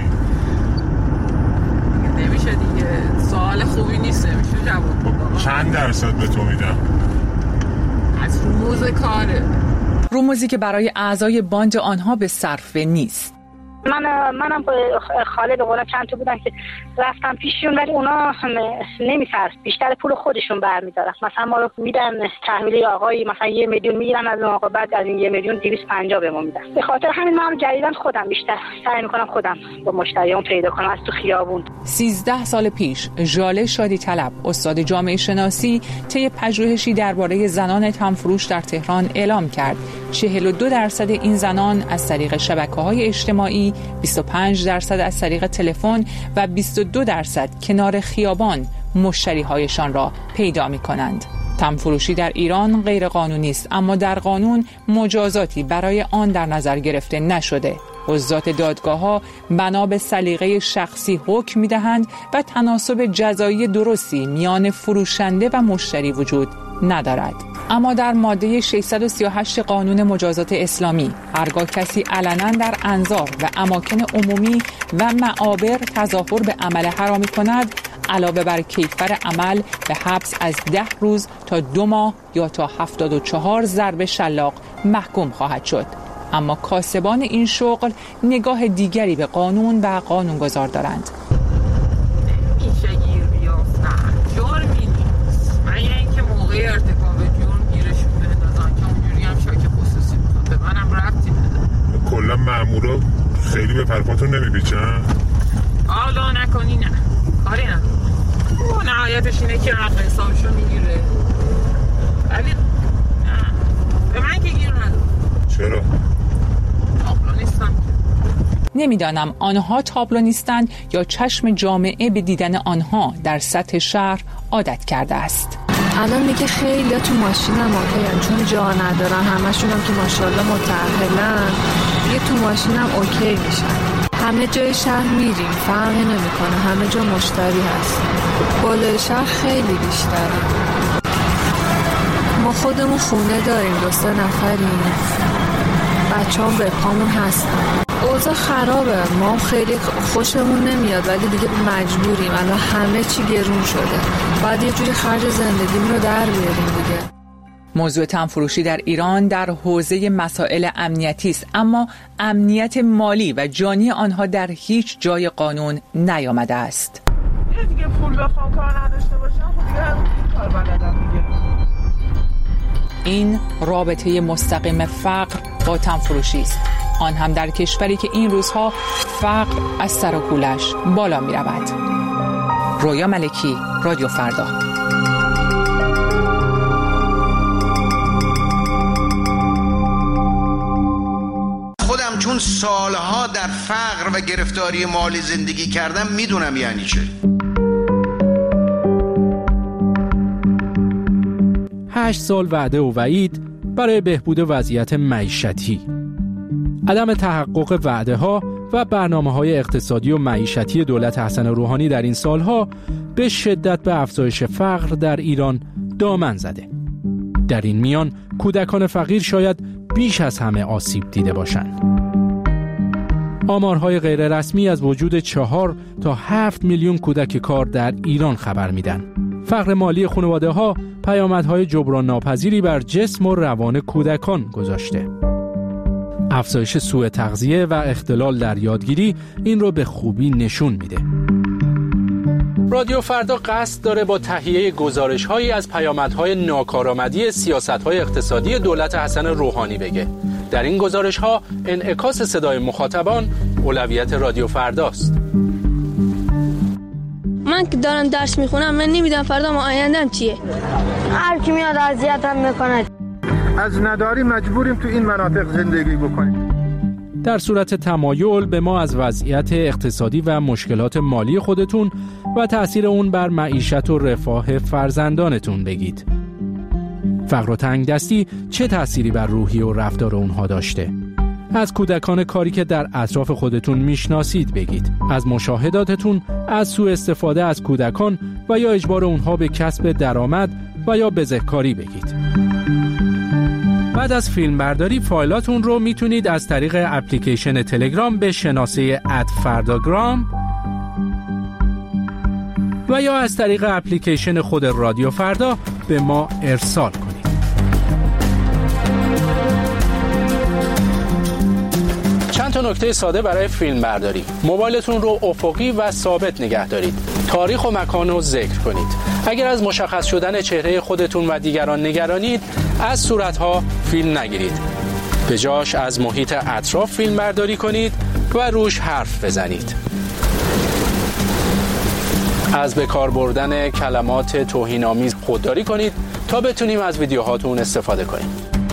نمیشه دیگه، سوال خوبی نیست، نمیشه جواب بدم. چند درصد به تو میدم؟ از رموز کاره، رموزی که برای اعضای باند آنها به صرفه نیست. من منم خاله به قولم چند تا بودن که رفتم پیششون، ولی اونا نمیصرف، بیشتر پول خودشون برمیدارن. مثلا ما رو میدن تحویل آقایی مثلا یه میلیون میگیرن از اون آقا، بعد از این یه میلیون دویست و پنجاه به ما میدن. به خاطر همین من جدیداً خودم بیشتر سعی میکنم خودم با مشتریام پیدا کنم از تو خیابون. سیزده سال پیش ژاله شادی طلب، استاد جامعه شناسی، طی پژوهشی درباره زنان تنفروش در تهران اعلام کرد چهل و دو درصد این زنان از طریق شبکه‌های اجتماعی، بیست و پنج درصد از طریق تلفن و بیست و دو درصد کنار خیابان مشتری‌هایشان را پیدا می‌کنند. تنفروشی در ایران غیر قانونی است، اما در قانون مجازاتی برای آن در نظر گرفته نشده. قضات دادگاه‌ها بنا به سلیقه شخصی حکم می‌دهند و تناسب جزایی درستی میان فروشنده و مشتری وجود ندارد. اما در ماده ششصد و سی و هشت قانون مجازات اسلامی هرگاه کسی علنا در انظار و اماکن عمومی و معابر تظاهر به عمل حرامی کند، علاوه بر کیفر عمل به حبس از ده روز تا دو ماه یا تا هفتاد و چهار ضرب شلاق محکوم خواهد شد. اما کاسبان این شغل نگاه دیگری به قانون و قانونگذار دارند. میشه گیر بیافتن، جرمی نیست، مگه اینکه موقع ارتکاب جرم گیرشون بندازن که اونجوری هم شاک خصوصی میخواد، به منم ربطی بده. کلا مامورا خیلی به پرپاتون نمیپیچن؟ حالا نکنی نه، کاری نداره. او نهایتش اینه که حق حسابشو میگیره، ولی نه به من که گیر نداره. چرا؟ تابلو نیستم. نمیدانم آنها تابلو نیستند یا چشم جامعه به دیدن آنها در سطح شهر عادت کرده است. الان دیگه خیلی تو ماشین هم اوکی‌ان، چون جا ندارن، همشون هم که ماشاءالله متأهلن، دیگه تو ماشین هم اوکی میشن. همه جای شهر میریم، فرقی نمیکنه، همه جا مشتری هست. بالای شهر خیلی بیشتره. ما خودمون خونه داریم، دو سه نفریم، بچه هم به پامون هستن. اوضاع خرابه، ما خیلی خوشمون نمیاد، ولی دیگه مجبوریم. الان همه چی گرون شده، باید یه جوری خرج زندگیمون رو در بیاریم دیگه. موضوع تنفروشی در ایران در حوزه مسائل امنیتی است، اما امنیت مالی و جانی آنها در هیچ جای قانون نیامده است. یه دیگه پول بخوام کار نداشته باشم، خب دیگه کار بلدم دیگه. این رابطه مستقیم فقر با تنفروشی است، آن هم در کشوری که این روزها فقر از سر و کولش بالا می رود. رویا ملکی، رادیو فردا. خودم چون سالها در فقر و گرفتاری مالی زندگی کردم میدونم یعنی چه. هشت سال وعده و وعید برای بهبود وضعیت معیشتی. عدم تحقق وعده ها و برنامه های اقتصادی و معیشتی دولت حسن روحانی در این سالها به شدت به افزایش فقر در ایران دامن زده. در این میان کودکان فقیر شاید بیش از همه آسیب دیده باشند. آمارهای غیر رسمی از وجود چهار تا هفت میلیون کودک کار در ایران خبر میدن. فقر مالی خانواده ها پیامدهای جبران ناپذیری بر جسم و روان کودکان گذاشته. افزایش سوء تغذیه و اختلال در یادگیری این رو به خوبی نشون میده. رادیو فردا قصد داره با تهیه گزارش‌هایی از پیامدهای ناکارآمدی سیاست‌های اقتصادی دولت حسن روحانی بگه. در این گزارش‌ها انعکاس صدای مخاطبان اولویت رادیو فرداست. من که دارم درس میخونم، من نمیدونم فردا ما آیندم چیه. هر کی میاد اذیتم میکنه. از نداری مجبوریم تو این مناطق زندگی بکنیم. در صورت تمایل به ما از وضعیت اقتصادی و مشکلات مالی خودتون و تأثیر اون بر معیشت و رفاه فرزندانتون بگید. فقر و تنگ دستی چه تأثیری بر روحی و رفتار اونها داشته؟ از کودکان کاری که در اطراف خودتون میشناسید بگید. از مشاهداتتون از سوء استفاده از کودکان و یا اجبار اونها به کسب درآمد و یا بزهکاری بگید. بعد از فیلم برداری فایلاتون رو میتونید از طریق اپلیکیشن تلگرام به شناسه ات فرداگرام و یا از طریق اپلیکیشن خود رادیو فردا به ما ارسال کنید. چند تا نکته ساده برای فیلم برداری. موبایلتون رو افقی و ثابت نگه دارید. تاریخ و مکان رو ذکر کنید. اگر از مشخص شدن چهره خودتون و دیگران نگرانید، از صورتها فیلم نگیرید. به جاش از محیط اطراف فیلم برداری کنید و روش حرف بزنید. از به کار بردن کلمات توهین‌آمیز خودداری کنید تا بتونیم از ویدیوهاتون استفاده کنیم.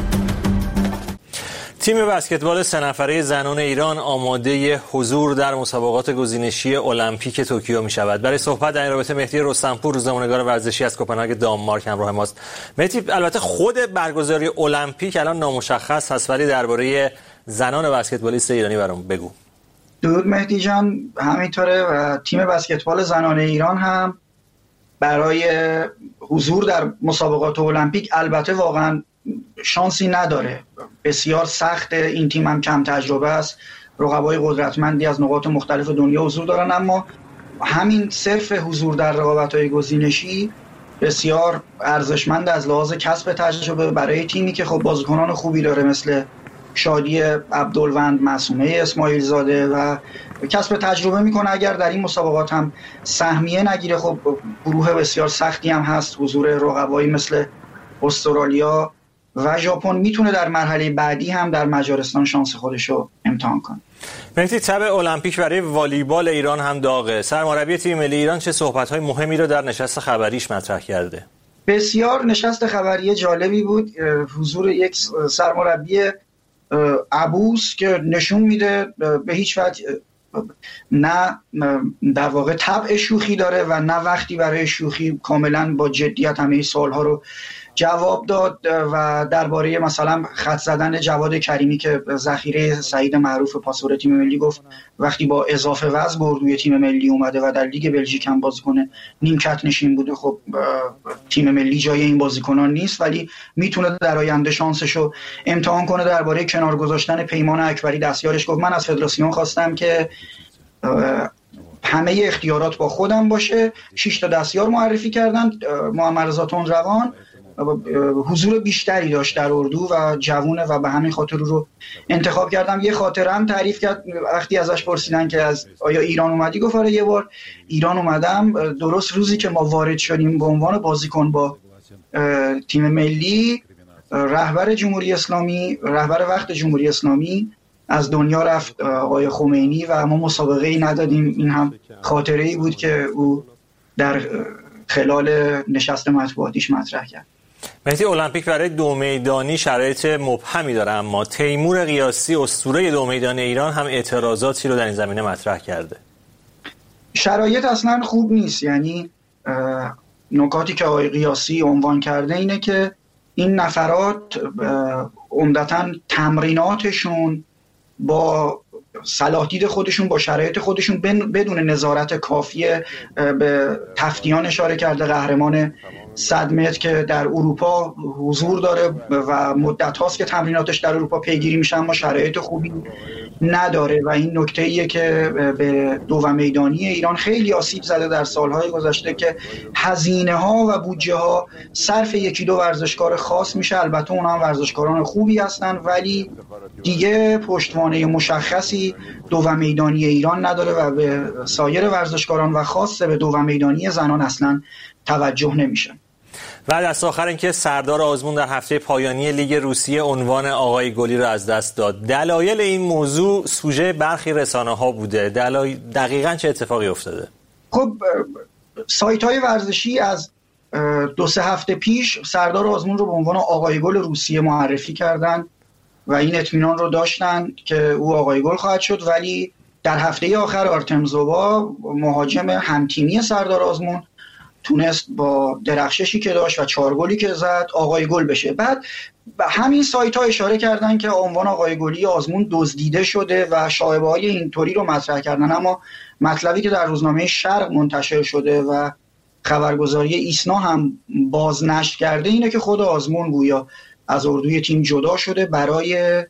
تیم بسکتبال سه نفره زنان ایران آماده حضور در مسابقات گزینشی المپیک توکیو می شود. برای صحبت در این رابطه مهدی رستمپور، روزنامه‌نگار ورزشی از کوپنهاگ دانمارک همراه ماست. مهدی، البته خود برگزاری المپیک الان نامشخص هست، ولی درباره زنان بسکتبالیست ایرانی برام بگو. درود مهدی جان، همینطوره و تیم بسکتبال زنان ایران هم برای حضور در مسابقات المپیک البته واقعا شانسی نداره. بسیار سخت، این تیم هم کم تجربه است، رقبای قدرتمندی از نقاط مختلف دنیا حضور دارن، اما همین صرف حضور در رقابت‌های گزینشی بسیار ارزشمند از لحاظ کسب تجربه برای تیمی که خب بازیکنان خوبی داره مثل شادی عبدالوند، معصومه اسماعیل زاده و کسب تجربه میکنه. اگر در این مسابقات هم سهمیه نگیره خب گروه بسیار سختی هم هست، حضور رقبایی مثل استرالیا و ژاپن میتونه در مرحله بعدی هم در مجارستان شانس خودشو امتحان کنه. مهدی، تب المپیک برای والیبال ایران هم داغه. سرمربی تیم ملی ایران چه صحبت‌های مهمی رو در نشست خبریش مطرح کرده؟ بسیار نشست خبری جالبی بود. حضور یک سرمربی عبوس که نشون میده به هیچ وجه نه در واقع طبع شوخی داره و نه وقتی برای شوخی، کاملا با جدیت همه سوالها رو جواب داد و درباره مثلا خط زدن جواد کریمی که ذخیره سعید معروف پاسور تیم ملی گفت وقتی با اضافه وزن به اردوی تیم ملی اومده و در لیگ بلژیک هم بازیکن نیمکت نشین بوده، خب تیم ملی جای این بازیکنان نیست ولی میتونه در آینده شانسشو امتحان کنه. درباره کنار گذاشتن پیمان اکبری دستیارش گفت من از فدراسیون خواستم که همه اختیارات با خودم باشه. شش تا دستیار معرفی کردن. محمد رضا تندروان حضور بیشتری داشت در اردو و جوونه و به همین خاطر رو انتخاب کردم. یه خاطره هم تعریف کرد وقتی ازش پرسیدن که از آیا ایران اومدی، گفت آره یه بار ایران اومدم، درست روزی که ما وارد شدیم به عنوان بازیکن با تیم ملی، رهبر جمهوری اسلامی رهبر وقت جمهوری اسلامی از دنیا رفت، آقای خمینی، و ما مسابقه ای ندادیم. این هم خاطره ای بود که او در خلال نشست مطبوعاتیش مطرح کرد. مهدی، المپیک برای دو میدانی شرایط مبهمی داره، اما تیمور قیاسی اسطوره دو میدانی ایران هم اعتراضاتی رو در این زمینه مطرح کرده. شرایط اصلا خوب نیست. یعنی نکاتی که آقای قیاسی عنوان کرده اینه که این نفرات عمدتاً تمریناتشون با صلاح دید خودشون، با شرایط خودشون بدون نظارت کافیه. به تفتیان اشاره کرده، قهرمان صد متر که در اروپا حضور داره و مدت هاست که تمریناتش در اروپا پیگیری میشه اما شرایط خوبی نداره و این نکته ایه که به دو میدانی ایران خیلی آسیب زده در سالهای گذشته که هزینه ها و بودجه ها صرف یکی دو ورزشکار خاص میشه. البته اونها هم ورزشکاران خوبی هستن ولی دیگه پشتوانه مشخصی دو میدانی ایران نداره و به سایر ورزشکاران و خاصه به دو میدانی زنان اصلا توجه نمیشه. و دست آخر اینکه سردار آزمون در هفته پایانی لیگ روسیه عنوان آقای گلی را از دست داد. دلایل این موضوع سوژه برخی رسانه‌ها بوده. دلایل دقیقاً چه اتفاقی افتاده؟ خب سایت‌های ورزشی از دو سه هفته پیش سردار آزمون رو به عنوان آقای گل روسیه معرفی کردن و این اطمینان رو داشتن که او آقای گل خواهد شد، ولی در هفته آخر آرتم زوبا مهاجم همتیمی سردار آزمون تونست با درخششی که داشت و چهار گلی که زد آقای گل بشه. بعد همین سایت ها اشاره کردن که عنوان آقای گلی آزمون دزدیده شده و شایعه های اینطوری رو مطرح کردن، اما مطلبی که در روزنامه شرق منتشر شده و خبرگزاری ایسنا هم بازنشر کرده اینه که خود آزمون گویا از اردوی تیم جدا شده برای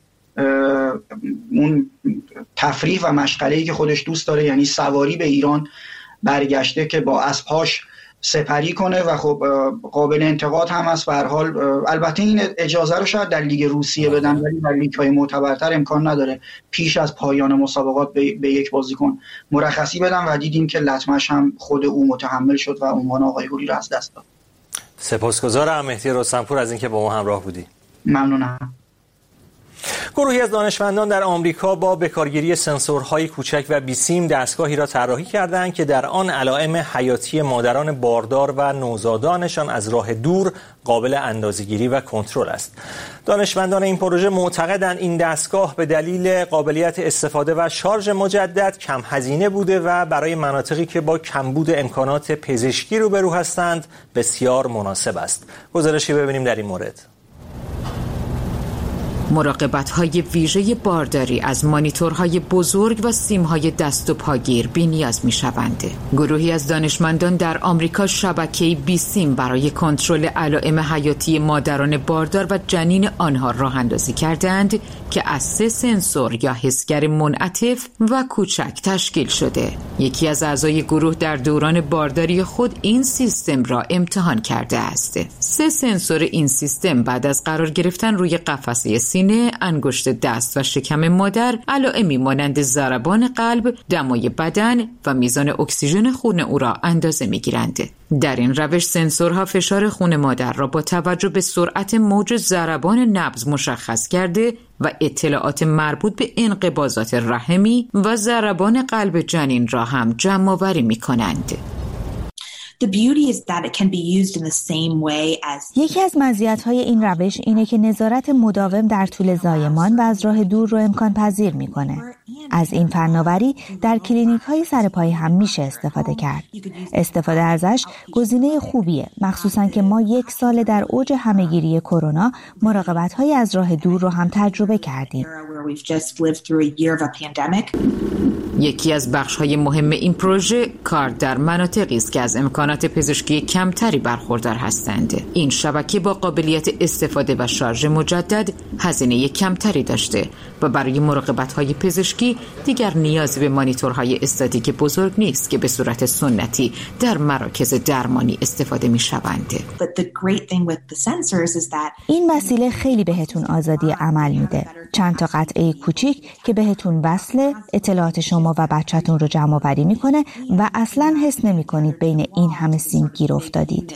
اون تفریح و مشغله‌ای که خودش دوست داره، یعنی سواری به ایران برگشته که با اسب‌هاش سپری کنه و خب قابل انتقاد هم است. به هر حال البته این اجازه رو شاید در لیگ روسیه بدن ولی در لیگ‌های معتبرتر امکان نداره پیش از پایان مسابقات به, به یک بازیکن مرخصی بدن و دیدیم که لطمش هم خود او متحمل شد و عنوان آقای گلی رو از دست داد. سپاسگزارم مهدی رستمپور از اینکه با ما همراه بودی. ممنونم. گروهی از دانشمندان در آمریکا با بکارگیری سنسورهای کوچک و بیسیم دستگاهی را طراحی کردند که در آن علائم حیاتی مادران باردار و نوزادانشان از راه دور قابل اندازه‌گیری و کنترل است. دانشمندان این پروژه معتقدند این دستگاه به دلیل قابلیت استفاده و شارژ مجدد کم هزینه بوده و برای مناطقی که با کمبود امکانات پزشکی روبرو هستند بسیار مناسب است. گزارشی ببینیم در این مورد. مراقبت‌های ویژه بارداری از مانیتورهای بزرگ و سیم‌های دست و پاگیر بی‌نیاز می‌شوند. گروهی از دانشمندان در آمریکا شبکه‌ای بی سیم برای کنترل علائم حیاتی مادران باردار و جنین آنها راه اندازی کردند که از سه سنسور یا حسگر منعطف و کوچک تشکیل شده. یکی از اعضای گروه در دوران بارداری خود این سیستم را امتحان کرده است. سه سنسور این سیستم بعد از قرار گرفتن روی قفسه سینه، انگشت دست و شکم مادر علائمی مانند ضربان قلب، دمای بدن و میزان اکسیژن خون او را اندازه می‌گیرند. در این روش سنسورها فشار خون مادر را با توجه به سرعت موج ضربان نبض مشخص کرده و اطلاعات مربوط به انقباضات رحمی و ضربان قلب جنین را هم جمع‌آوری می‌کنند. یکی از مزیت‌های این روش اینه که نظارت مداوم در طول زایمان و از راه دور رو امکان پذیر می‌کنه. از این فناوری در کلینیک‌های سرپایی هم میشه استفاده کرد. استفاده ازش گزینه خوبیه، مخصوصاً که ما یک سال در اوج همه‌گیری کرونا مراقبت‌های از راه دور رو هم تجربه کردیم. یکی از بخش‌های مهم این پروژه کار در مناطقی است که از امکانات پزشکی کمتری برخوردار هستند. این شبکه با قابلیت استفاده و شارژ مجدد هزینه کمتری داشته و برای مراقبت‌های پزشکی دیگر نیازی به مانیتورهای استاتیک بزرگ نیست که به صورت سنتی در مراکز درمانی استفاده می‌شوند. این وسیله خیلی بهتون آزادی عمل میده. چند تا قطعه کوچیک که بهتون وصله، اطلاعات شما و بچه‌تون رو جمع آوری میکنه و اصلاً حس نمی‌کنید بین این همه سیم گیر افتادید.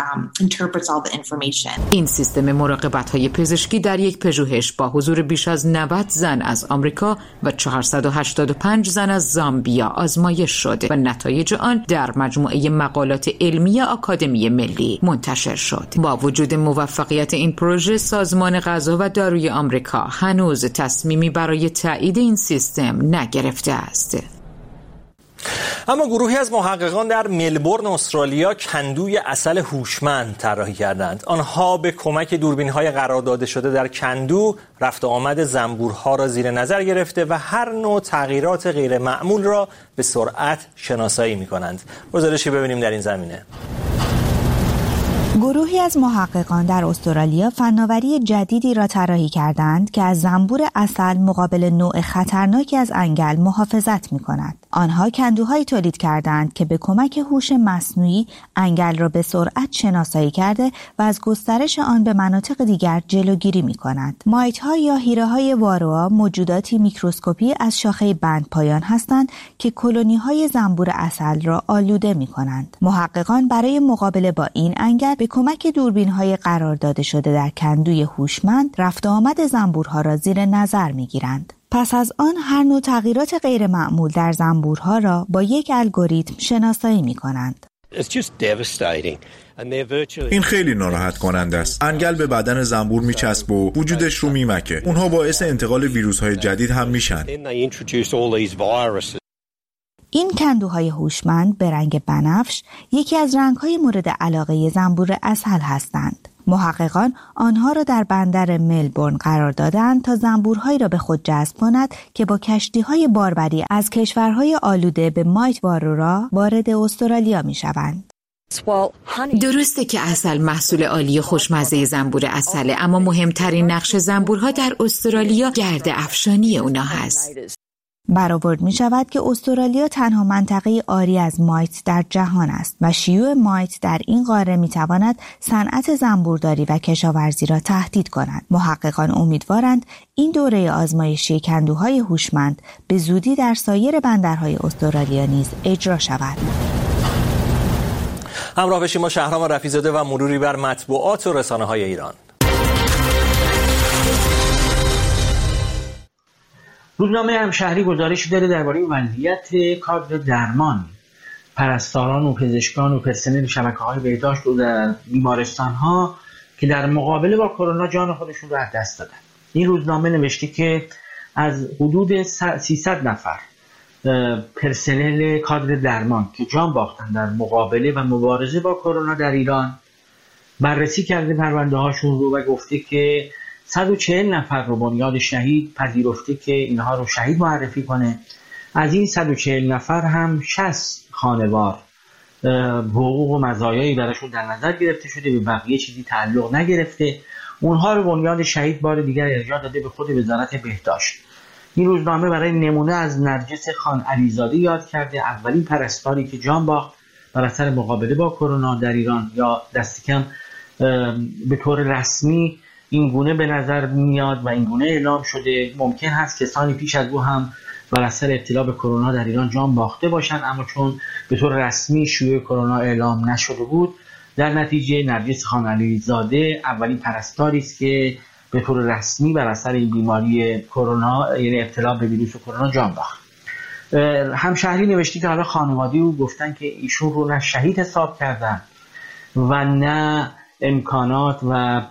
این سیستم مراقبت‌های پزشکی در یک پژوهش با حضور بیش از نود زن از آمریکا و چهارصد و هشتاد و پنج زن از زامبیا آزمایش شد و نتایج آن در مجموعه مقالات علمی آکادمی ملی منتشر شد. با وجود موفقیت این پروژه، سازمان غذا و داروی آمریکا هنوز تصمیمی برای تایید این سیستم نگرفته است. اما گروهی از محققان در ملبورن استرالیا کندوی عسل هوشمند طراحی کردند. آنها به کمک دوربین‌های قرار داده شده در کندو رفت و آمد زنبورها را زیر نظر گرفته و هر نوع تغییرات غیر معمول را به سرعت شناسایی می‌کنند. گزارشی ببینیم در این زمینه. گروهی از محققان در استرالیا فناوری جدیدی را طراحی کردند که از زنبور عسل مقابل نوع خطرناکی از انگل محافظت می‌کند. آنها کندوهایی تولید کردند که به کمک هوش مصنوعی انگل را به سرعت شناسایی کرده و از گسترش آن به مناطق دیگر جلوگیری می‌کند. مایت‌ها یا هیره‌های واروآ موجوداتی میکروسکوپی از شاخه بندپایان هستند که کلونی‌های زنبور عسل را آلوده می‌کنند. محققان برای مقابله با این انگل به کمک دوربین‌های قرار داده شده در کندوی هوشمند رفت و آمد زنبورها را زیر نظر می‌گیرند. پس از آن هر نوع تغییرات غیر معمول در زنبورها را با یک الگوریتم شناسایی می‌کنند. این خیلی ناراحت کننده است. انگل به بدن زنبور میچسب و وجودش رو میمکه. اونها باعث انتقال ویروس‌های جدید هم میشن. این کندوهای هوشمند به رنگ بنفش یکی از رنگ‌های مورد علاقه زنبور عسل هستند. محققان آنها را در بندر ملبورن قرار دادند تا زنبورهایی را به خود جذب کند که با کشتی‌های باربری از کشورهای آلوده به مایت وارورا وارد استرالیا می‌شوند. درسته که عسل محصول عالی خوشمزه زنبور عسله، اما مهمترین نقش زنبورها در استرالیا گرد افشانی اونا هست. برآورد می شود که استرالیا تنها منطقه عاری از مایت در جهان است و شیوع مایت در این قاره می تواند صنعت زنبورداری و کشاورزی را تهدید کند. محققان امیدوارند این دوره آزمایشی کندوهای هوشمند به زودی در سایر بندرهای استرالیا نیز اجرا شود. همراه بشیم با شهرام رفیع‌زاده و مروری بر مطبوعات و رسانه‌های ایران. روزنامه همشهری گزارشی داره درباره وضعیت کادر درمان، پرستاران و پزشکان و پرسنل شبکه‌های بهداشت و در بیمارستان‌ها که در مقابله با کرونا جان خودشون رو از دست دادن. این روزنامه نوشته که از حدود سیصد نفر پرسنل کادر درمان که جان باختن در مقابله و مبارزه با کرونا در ایران بررسی کرده پرونده هاشون رو و گفته که صد و چهل نفر رو بنیاد شهید پذیرفته که اینها رو شهید معرفی کنه. از این صد و چهل نفر هم شصت خانوار حقوق و مزایایی براشون در نظر گرفته شده، به بقیه چیزی تعلق نگرفته. اونها رو بنیاد شهید بار دیگر ارجاع داده به خود وزارت بهداشت. این روزنامه برای نمونه از نرجس خان علیزاده یاد کرده، اولین پرستاری که جان باخت بر اثر مقابله با کرونا در ایران، یا دست کم به طور رسمی این گونه به نظر میاد و این گونه اعلام شده. ممکن هست کسانی پیش از او هم بر اثر ابتلا به کرونا در ایران جان باخته باشند، اما چون به طور رسمی شیوع کرونا اعلام نشده بود، در نتیجه نرجس خان علیزاده اولین پرستاری است که به طور رسمی بر اثر این بیماری کرونا، یعنی ابتلا به ویروس کرونا، جان باخت. همشهری نوشته که حالا خانواده او گفتن که ایشون رو نه شهید حساب کردن و نه امکانات و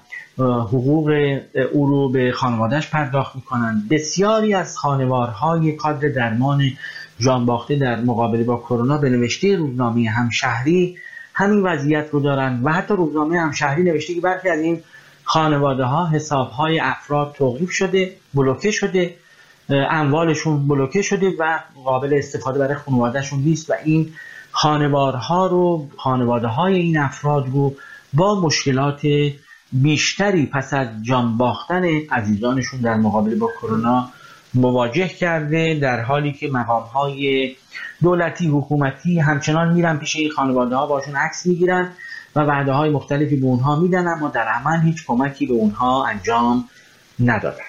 حقوق او رو به خانوادهش پرداخت میکنن. بسیاری از خانوارهای کادر درمان جانباخته در مقابله با کرونا به نوشته روزنامه همشهری همین وضعیت رو دارن و حتی روزنامه همشهری نوشته که برخی از این خانواده ها حسابهای افراد توقیف شده، بلوکه شده، اموالشون بلوکه شده و قابل استفاده برای خانوادهشون نیست و این خانوارها رو، خانواده های این افراد رو با مشکلات بیشتری پس از جان باختن عزیزانشون در مقابله با کرونا مواجه کرده، در حالی که مقام‌های دولتی، حکومتی همچنان میرن پیش این خانواده‌ها، باشون عکس میگیرن و وعده‌های مختلفی به اونها میدن، اما در عمل هیچ کمکی به اونها انجام ندادن.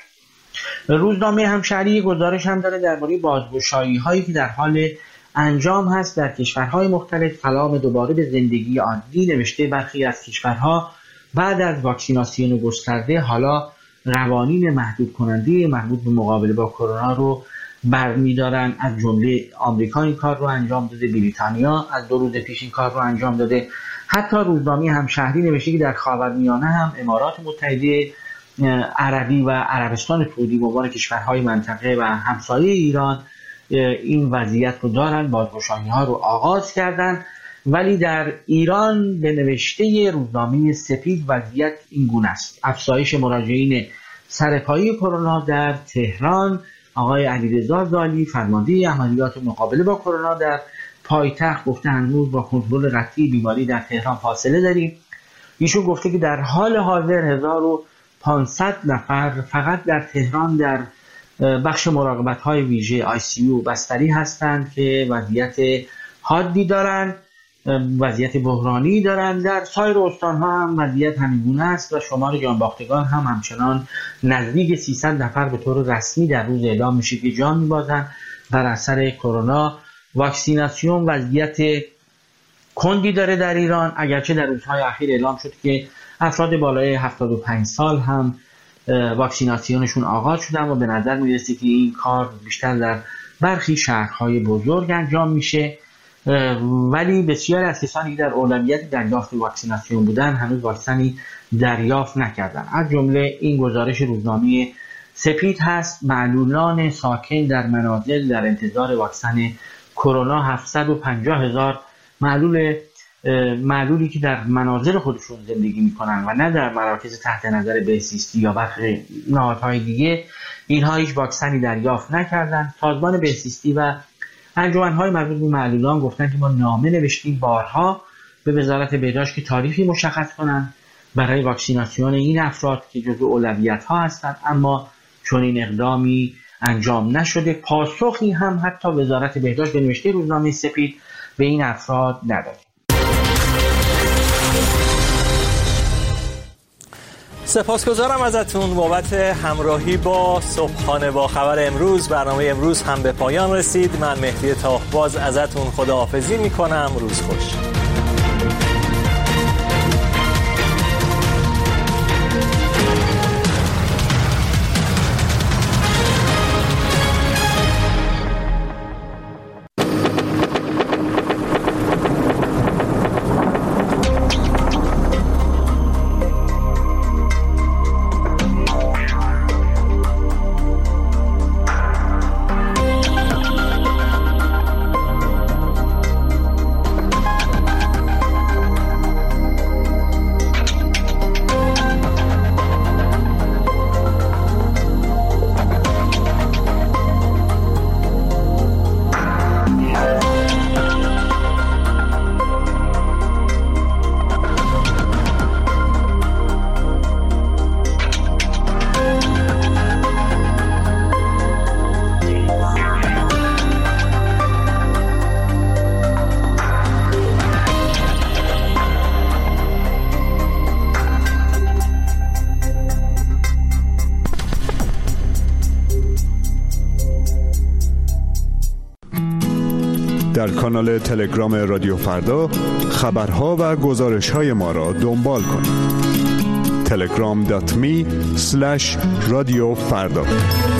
روزنامه همشهری گزارش هم داره درباره بازگشایی‌هایی که در حال انجام هست در کشورهای مختلف. سلام دوباره به زندگی عادی نوشته برخی از کشورها بعد از واکسیناسیون گسترده حالا قوانین محدود کننده مربوط به مقابله با کرونا رو برمی‌دارن. از جمله آمریکا این کار رو انجام داده، بریتانیا از دو روز پیش این کار رو انجام داده. حتی روزنامه همشهری نوشته که در خاورمیانه هم امارات متحده عربی و عربستان سعودی به عنوان کشورهای منطقه و همسایه ایران این وضعیت رو دارن، بازگشایی‌ها رو آغاز کردن. ولی در ایران به نوشته روزنامه سپید وضعیت این گونه است: افزایش مراجعین سرپایی کرونا در تهران. آقای علیرضا زالی فرمانده عملیات مقابله با کرونا در پایتخت گفته هنوز با کنترل قطعی بیماری در تهران فاصله داریم. ایشون گفته که در حال حاضر هزار و پانصد نفر فقط در تهران در بخش مراقبت‌های ویژه آی سی یو بستری هستند که وضعیت حادی دارند، وضعیت بحرانی دارند. در سایر استان‌ها هم وضعیت همینگونه است و شمار جانباختگان هم همچنان نزدیک سیصد نفر به طور رسمی در روز اعلام میشه که جان میبازند بر اثر کرونا. واکسیناسیون وضعیت کندی داره در ایران، اگرچه در روزهای اخیر اعلام شد که افراد بالای هفتاد و پنج سال هم واکسیناسیونشون آغاز شده، اما به نظر میرسه که این کار بیشتر در برخی شهرهای بزرگ انجام میشه. ولی بسیاری از کسانی که در اولویت دریافت واکسیناسیون بودن هنوز واکسنی دریافت نکردن. از جمله این گزارش روزنامه سپید هست: معلولان ساکن در منازل در انتظار واکسن کرونا. هفتصد و پنجاه هزار معلول معلولی که در منازل خودشون زندگی میکنن و نه در مراکز تحت نظر بهزیستی یا برخی نهادهای دیگه، اینها هیچ واکسنی دریافت نکردن. سازمان بهزیستی و انجمن‌های مربوط به معلولان گفتن که ما نامه نوشتیم بارها به وزارت بهداشت که تاریخی مشخص کنن برای واکسیناسیون این افراد که جزو اولویت‌ها هستند، اما چون این اقدامی انجام نشده، پاسخی هم حتی وزارت بهداشت به نوشته روزنامه سپید به این افراد نداده. سپاسگزارم ازتون بابت همراهی با صبحانه با خبر امروز. برنامه امروز هم به پایان رسید. من مهدی تاهباز ازتون خداحافظی میکنم. روز خوش. در کانال تلگرام رادیو فردا خبرها و گزارش‌های ما را دنبال کنید. تلگرام دات می اسلش رادیو فردا.